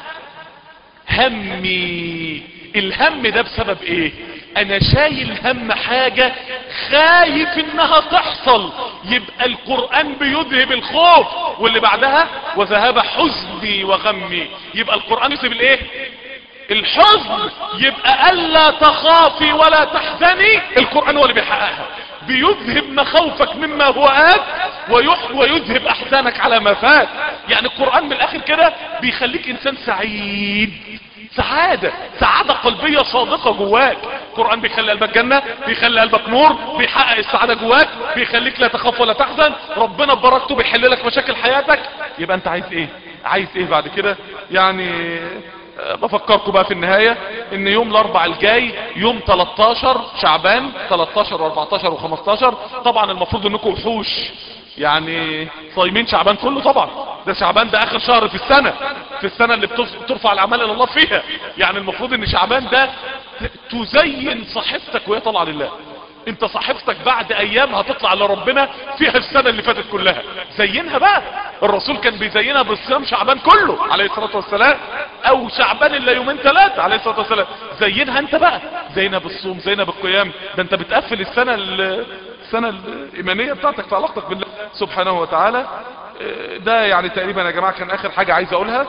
همي، الهم ده بسبب ايه؟ انا شايل هم حاجة خايف انها تحصل، يبقى القرآن بيذهب الخوف. واللي بعدها وذهب حزني وغمي، يبقى القرآن يذهب الايه؟ الحزن. يبقى الا تخافي ولا تحزني، القرآن هو اللي بيحققها، بيذهب مخاوفك مما هو آت ويذهب احزانك على ما فات. يعني القرآن من الاخر كده بيخليك انسان سعيد، سعادة قلبية صادقة جواك. القرآن بيخلي قلبك جنة، بيخلي قلبك نور، بيحقق السعادة جواك، بيخليك لا تخاف ولا تحزن، ربنا ببركته بيحل لك مشاكل حياتك. يبقى انت عايز ايه؟ عايز ايه بعد كده؟ يعني بفكركم بقى في النهاية ان يوم الاربع الجاي يوم 13 شعبان، 13 و14 و15. طبعا المفروض انكم وحوش، يعني صايمين شعبان كله. طبعا ده شعبان ده اخر شهر في السنة اللي بترفع الاعمال الى الله فيها. يعني المفروض ان شعبان ده تزين صحيفتك وهي طالعه لله. انت صحيفتك بعد ايام هتطلع لربنا فيها السنة اللي فاتت كلها. زينها بقى. الرسول كان بيزينها بالصيام شعبان كله عليه الصلاة والسلام، او شعبان الا يومين 3 عليه الصلاة والسلام. زينها انت بقى، زينها بالصوم، زينها بالقيام. ده انت بتقفل السنة الايمانية بتاعتك في علاقتك بالله سبحانه وتعالى. ده يعني تقريبا يا جماعة كان اخر حاجة عايز اقولها.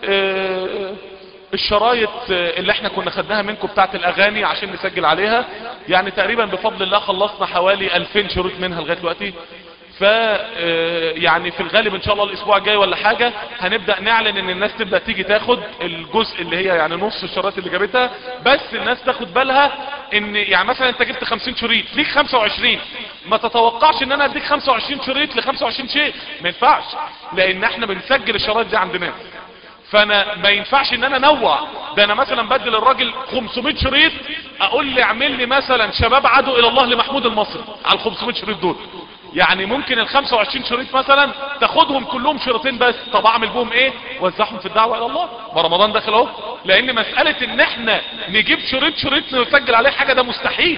الشرايط اللي احنا كنا خدناها منكم بتاعت الاغاني عشان نسجل عليها، يعني تقريبا بفضل الله خلصنا حوالي 2000 شريط منها لغاية دلوقتي. يعني في الغالب ان شاء الله الاسبوع الجاي ولا حاجة هنبدأ نعلن ان الناس تبدأ تيجي تاخد الجزء اللي هي يعني نص الشرايط اللي جابتها. بس الناس تاخد بالها ان يعني مثلا انت جبت 50 شريط ليك 25، ما تتوقعش ان انا اديك 25 شريط ل 25 شيء، ما ينفعش، لان احنا بنسجل الشرايط دي عند ناس. فانا ما ينفعش ان انا انوع. ده انا مثلا بدل الراجل 500 شريط، اقول لي اعمل لي مثلا شباب عدو الى الله لمحمود المصري على ال 500 شريط دول. يعني ممكن ال 25 شريط مثلا تاخدهم كلهم شريطين بس. طب اعمل بهم ايه؟ وزعهم في الدعوة الى الله. ما رمضان داخل اهو. لان مسألة ان احنا نجيب شريط نسجل عليه حاجة، ده مستحيل.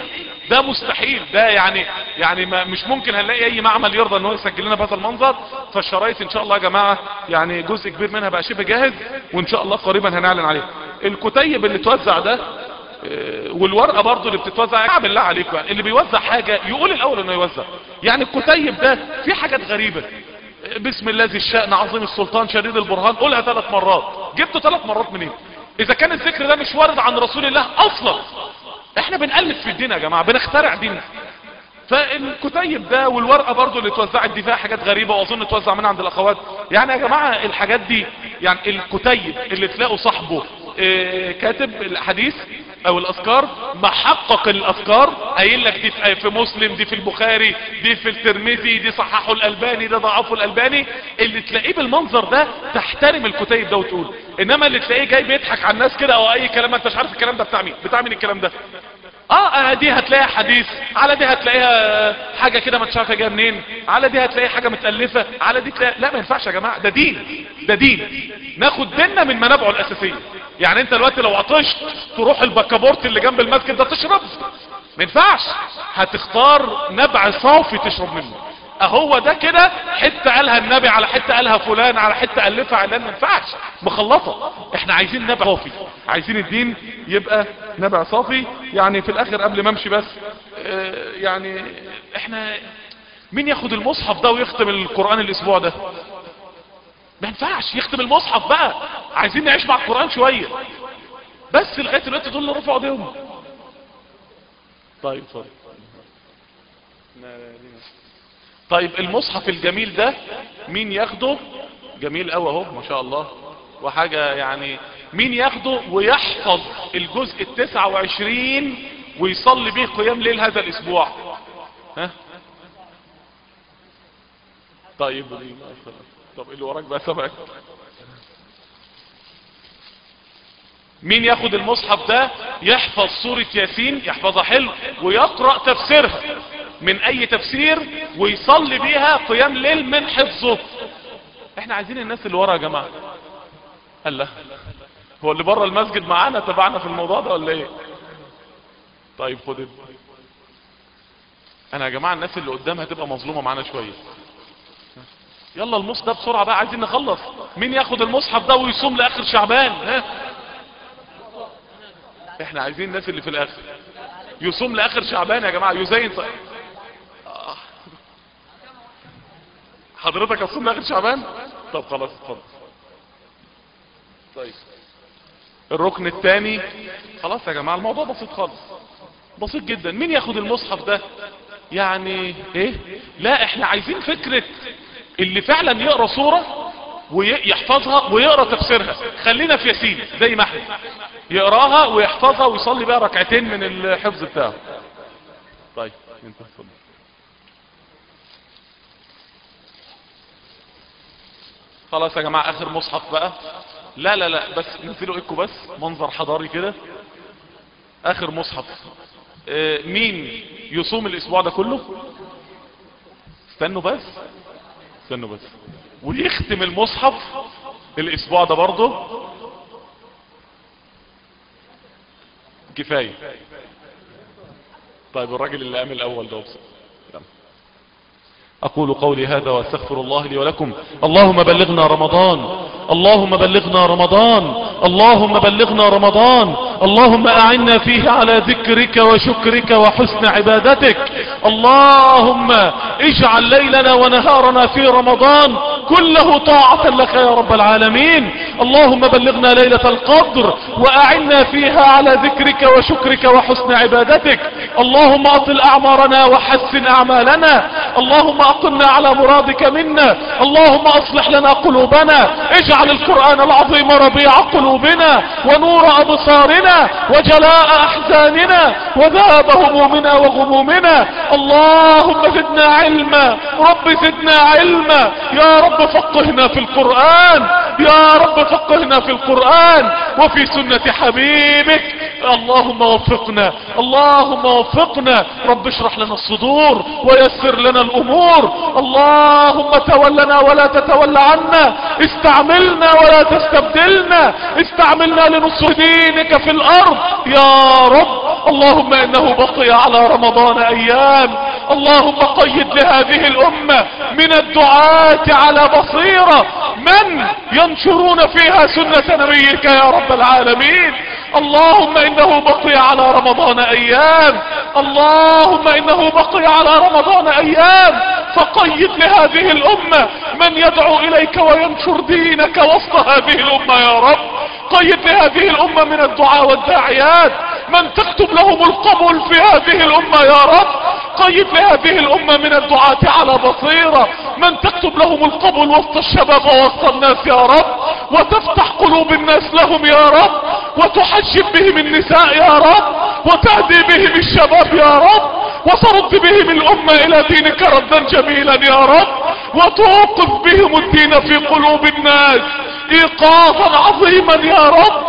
ده يعني مش ممكن هنلاقي اي معمل يرضى ان هو يسجل لنا بهذا المنظر. فالشرايط ان شاء الله يا جماعة يعني جزء كبير منها بقى شبه جاهز، وان شاء الله قريبا هنعلن عليه. الكتيب اللي توزع ده والورقة برضو اللي بتتوزع، اعمل الله عليكم يعني اللي بيوزع حاجة يقول الاول انه يوزع. يعني الكتيب ده في حاجات غريبة، بسم الله ذي الشأن عظيم السلطان شديد البرهان، قولها 3 مرات. جبته 3 مرات منين اذا كان الذكر ده مش وارد عن رسول الله اصلا؟ احنا بنألف في الدين يا جماعة، بنخترع دين. فالكتيب ده والورقة برضو اللي توزعت دي فيها حاجات غريبة، واظن توزع منها عند الاخوات. يعني يا جماعة الحاجات دي، يعني الكتيب اللي تلاقوا صاحبه كاتب الحديث او الاذكار، محقق الاذكار، قايل لك دي في مسلم، دي في البخاري، دي في الترمذي، دي صححه الالباني، ده ضعفه الالباني، اللي تلاقيه بالمنظر ده تحترم الكتيب ده وتقول. انما اللي تلاقيه جاي بيضحك على الناس كده او اي كلام، ما انتش عارف الكلام ده بتاع مين الكلام ده. دي هتلاقيها حديث، على دي هتلاقيها حاجة كده ما تشعرف جايه منين، على دي هتلاقيها حاجة متألفة، على دي تلاقي. لا ما ينفعش يا جماعة، ده دين. ناخد ديننا من منابعه الاساسية. يعني انت دلوقتي لو عطشت تروح البكابورت اللي جنب المسجد ده تشرب؟ ما ينفعش. هتختار نبع صافي تشرب منه. اهو ده كده حتة قالها النبي على حتة قالها فلان على حتة ألفها علان، ما ينفعش مخلطة. احنا عايزين نبع صافي، عايزين الدين يبقى نبع صافي. يعني في الاخر قبل ما امشي بس يعني احنا مين ياخد المصحف ده ويختم القرآن الاسبوع ده؟ ما ينفعش يختم المصحف بقى. عايزين نعيش مع القرآن شوية بس. لغاية دلوقتي دول اللي رفعوا ايديهم. طيب المصحف الجميل ده مين ياخده؟ جميل قوي اهو ما شاء الله وحاجة يعني. مين ياخده ويحفظ الجزء 29 ويصلي به قيام ليل هذا الاسبوع؟ ها طيب طب اللي وراك بقى سبقك. مين ياخد المصحف ده يحفظ سورة ياسين، يحفظها حلو ويقرأ تفسيرها من اي تفسير ويصلي بيها قيام ليل من حفظه؟ احنا عايزين الناس اللي ورا يا جماعة. قال لا هو اللي بره المسجد معانا تبعنا في الموضوع ده ولا ايه؟ طيب خد انا يا جماعة الناس اللي قدام هتبقى مظلومة معانا شوية. يلا المصحف ده بسرعة بقى عايزين نخلص. مين ياخد المصحف ده ويصوم لاخر شعبان؟ ها احنا عايزين الناس اللي في الاخر يصوم لاخر شعبان يا جماعة يزين حضرتك هتصوم لاخر شعبان؟ طب خلاص اتفضل. طيب الركن الثاني خلاص يا جماعة الموضوع بسيط خالص، بسيط جدا. مين ياخد المصحف ده يعني ايه؟ لا احنا عايزين فكرة اللي فعلا يقرأ صورة ويحفظها ويقرأ تفسيرها. خلينا في ياسين زي ما احنا يقراها ويحفظها ويصلي بقى ركعتين من الحفظ بتاعه. طيب انت اتفضل. خلاص يا جماعة اخر مصحف بقى. لا لا لا بس نزلوا ايدكم بس منظر حضاري كده. اخر مصحف. مين يصوم الاسبوع ده كله؟ استنوا بس استنوا بس. ويختم المصحف الاسبوع ده برضه. كفاية. طيب الراجل اللي قام الاول ده وبصر. اقول قولي هذا واستغفر الله لي ولكم. اللهم بلغنا رمضان، اللهم بلغنا رمضان، اللهم بلغنا رمضان، اللهم اعنا فيه على ذكرك وشكرك وحسن عبادتك. اللهم اجعل ليلنا ونهارنا في رمضان كله طاعة لك يا رب العالمين. اللهم بلغنا ليلة القدر واعنا فيها على ذكرك وشكرك وحسن عبادتك. اللهم اطل اعمارنا وحسن اعمالنا. اللهم اقمنا على مرادك منا. اللهم اصلح لنا قلوبنا. اجعل القرآن العظيم ربيع قلوبنا ونور ابصارنا وجلاء احزاننا وذهاب همومنا وغمومنا. اللهم زدنا علما، رب زدنا علما. يا رب فقهنا في القرآن، يا رب فقهنا في القرآن وفي سنة حبيبك. اللهم وفقنا، اللهم وفقنا. رب اشرح لنا الصدور ويسر لنا الامور. اللهم تولنا ولا تتول عنا، استعملنا ولا تستبدلنا، استعملنا لنصر دينك في الارض يا رب. اللهم انه بقي على رمضان ايام. اللهم قيد لهذه الامة من الدعاة على بصيرة من ينشرون فيها سنة نبيك يا رب العالمين. اللهم انه بقي على رمضان ايام، اللهم انه بقي على رمضان ايام. فقيد لهذه الامة من يدعو اليك وينشر دينك وسط هذه الامة يا رب. قيد لهذه الامة من الدعاء والداعيات من تكتب لهم القبول في هذه الامة يا رب. قيد لهذه الامة من الدعاة على بصيرة من تكتب لهم القبول وسط الشباب ووسط الناس يا رب، وتفتح قلوب الناس لهم يا رب، وتحجب بهم النساء يا رب، وتهدي بهم الشباب يا رب، وترد بهم الامة الى دينك ردا جميلا يا رب، وتوقف بهم الدين في قلوب الناس ايقاظا عظيما يا رب.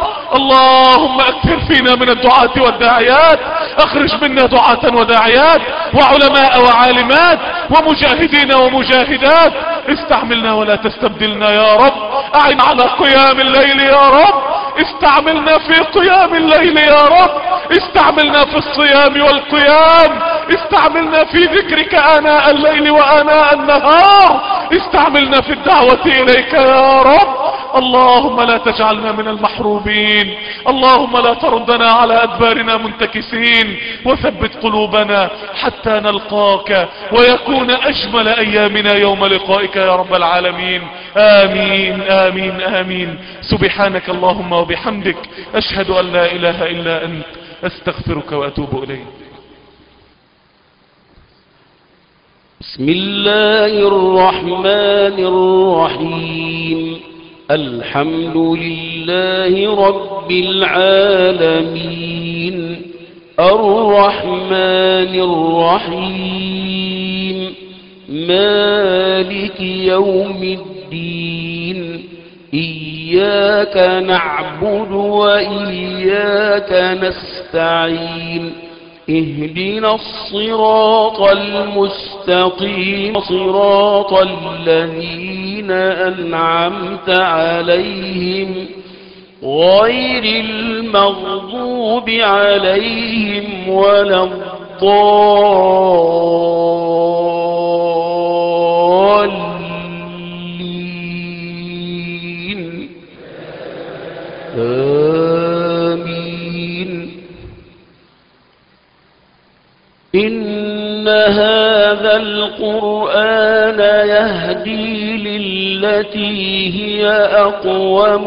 اللهم اكثر فينا من الدعاة والداعيات. اخرج منا دعاة وداعيات وعلماء وعالمات ومجاهدين ومجاهدات. استعملنا ولا تستبدلنا يا رب. اعن على قيام الليل يا رب. استعملنا في قيام الليل يا رب. استعملنا في الصيام والقيام. استعملنا في ذكرك آناء الليل وآناء النهار. استعملنا في الدعوة إليك يا رب. اللهم لا تجعلنا من المحرومين. اللهم لا تردنا على أدبارنا منتكسين، وثبت قلوبنا حتى نلقاك ويكون أجمل أيامنا يوم لقائك يا رب العالمين. آمين آمين آمين. سبحانك اللهم وبحمدك أشهد أن لا إله إلا أنت أستغفرك وأتوب إليك. بسم الله الرحمن الرحيم. الحمد لله رب العالمين. الرحمن الرحيم. مالك يوم الدين إياك نعبد وإياك نستعين اهدنا الصراط المستقيم صراط الذين أنعمت عليهم غير المغضوب عليهم ولا الضالين آمين. إن هذا القرآن يهدي للتي هي أقوم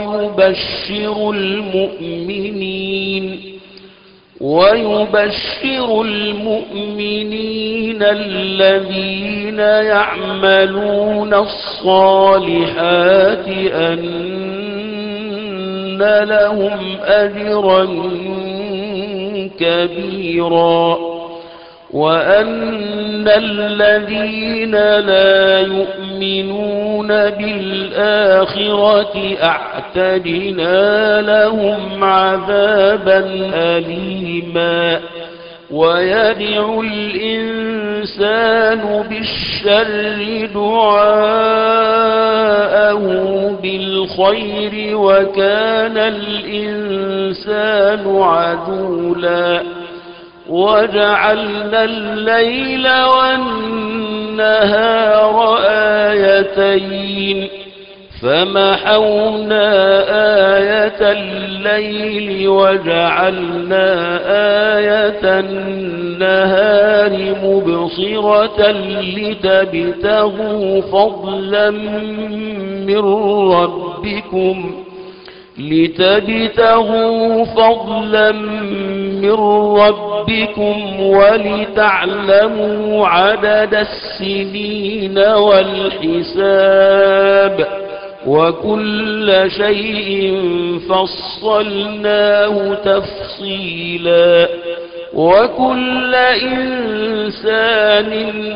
ويبشر المؤمنين الذين يعملون الصالحات أن لهم أجرا كبيرا وأن الذين لا يؤمنون بالآخرة أعتدنا لهم عذابا أليما. ويدعو الإنسان بالشر دعاءه بالخير وكان الإنسان عجولا. وجعلنا الليل والنهار آيتين فمحونا آية الليل وجعلنا آية النهار مبصرة لتبتغوا فضلا من ربكم ولتعلموا عدد السنين والحساب وكل شيء فصلناه تفصيلا. وكل إنسان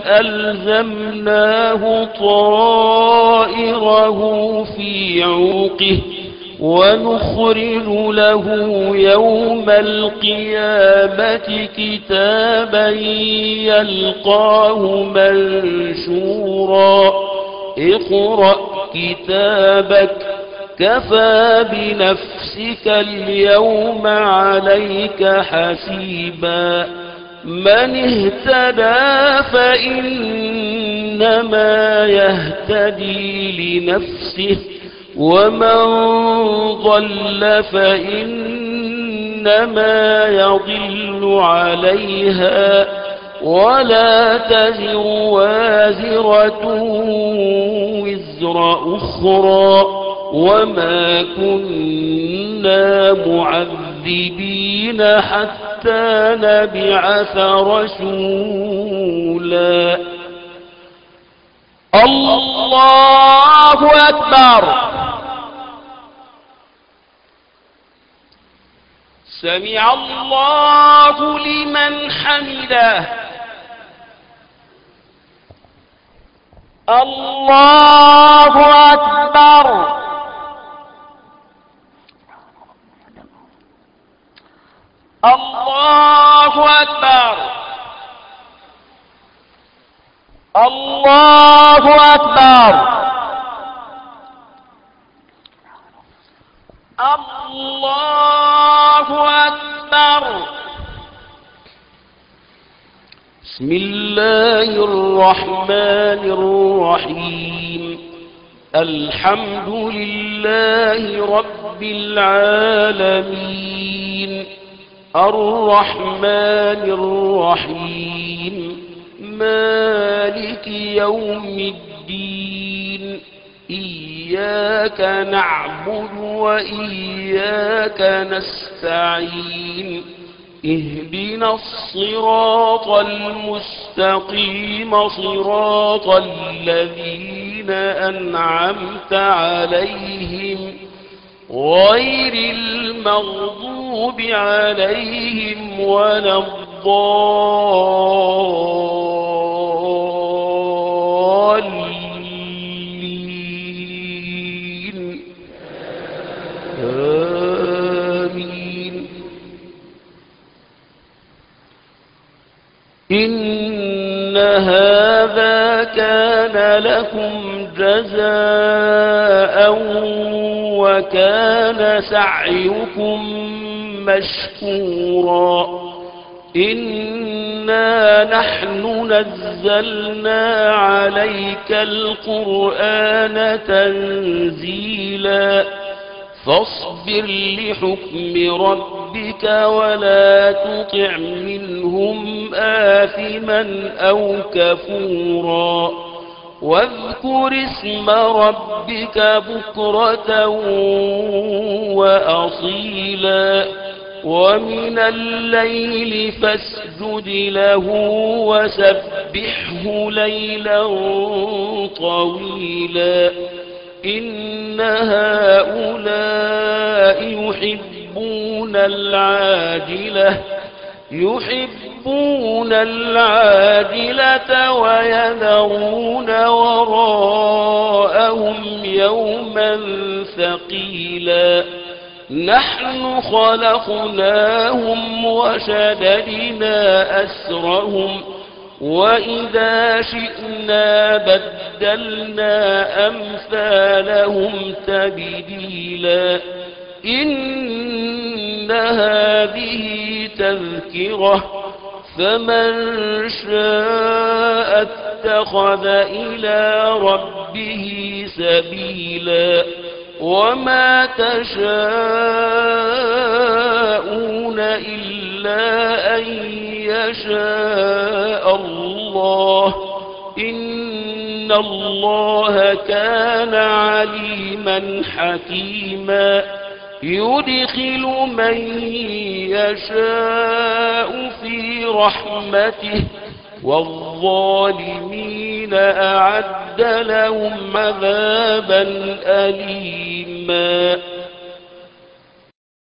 ألزمناه طائره في عنقه ونخرج له يوم القيامة كتابا يلقاه منشورا. اقرأ كتابك كفى بنفسك اليوم عليك حسيبا. من اهتدى فإنما يهتدي لنفسه ومن ضل فإنما يضل عليها ولا تزر وازرة وزر أخرى وما كنا معذبين حتى نبعث رسولا. الله أكبر. سمع الله لمن حمده. الله أكبر. الله أكبر. الله أكبر. الله أكبر. بسم الله الرحمن الرحيم. الحمد لله رب العالمين الرحمن الرحيم مالك يوم الدين إياك نعبد وإياك نستعين اهدنا الصراط المستقيم صراط الذين أنعمت عليهم غير المغضوب عليهم ولا الضالين إن هذا كان لكم جزاء وكان سعيكم مشكورا إنا نحن نزلنا عليك القرآن تنزيلا فاصبر لحكم ربك ولا تطع منهم آثما أو كفورا واذكر اسم ربك بكرة وأصيلا ومن الليل فاسجد له وسبحه ليلا طويلا إن هؤلاء يحبون العاجلة ويذرون وراءهم يوما ثقيلا نحن خلقناهم وشددنا أسرهم وإذا شئنا بدلنا أمثالهم تبديلا إن هذه تذكرة فمن شاء اتخذ إلى ربه سبيلا وما تشاءون إلا أن يشاء الله إن الله كان عليما حكيما يدخل من يشاء في رحمته والظالمين أعد لهم عذابا أليما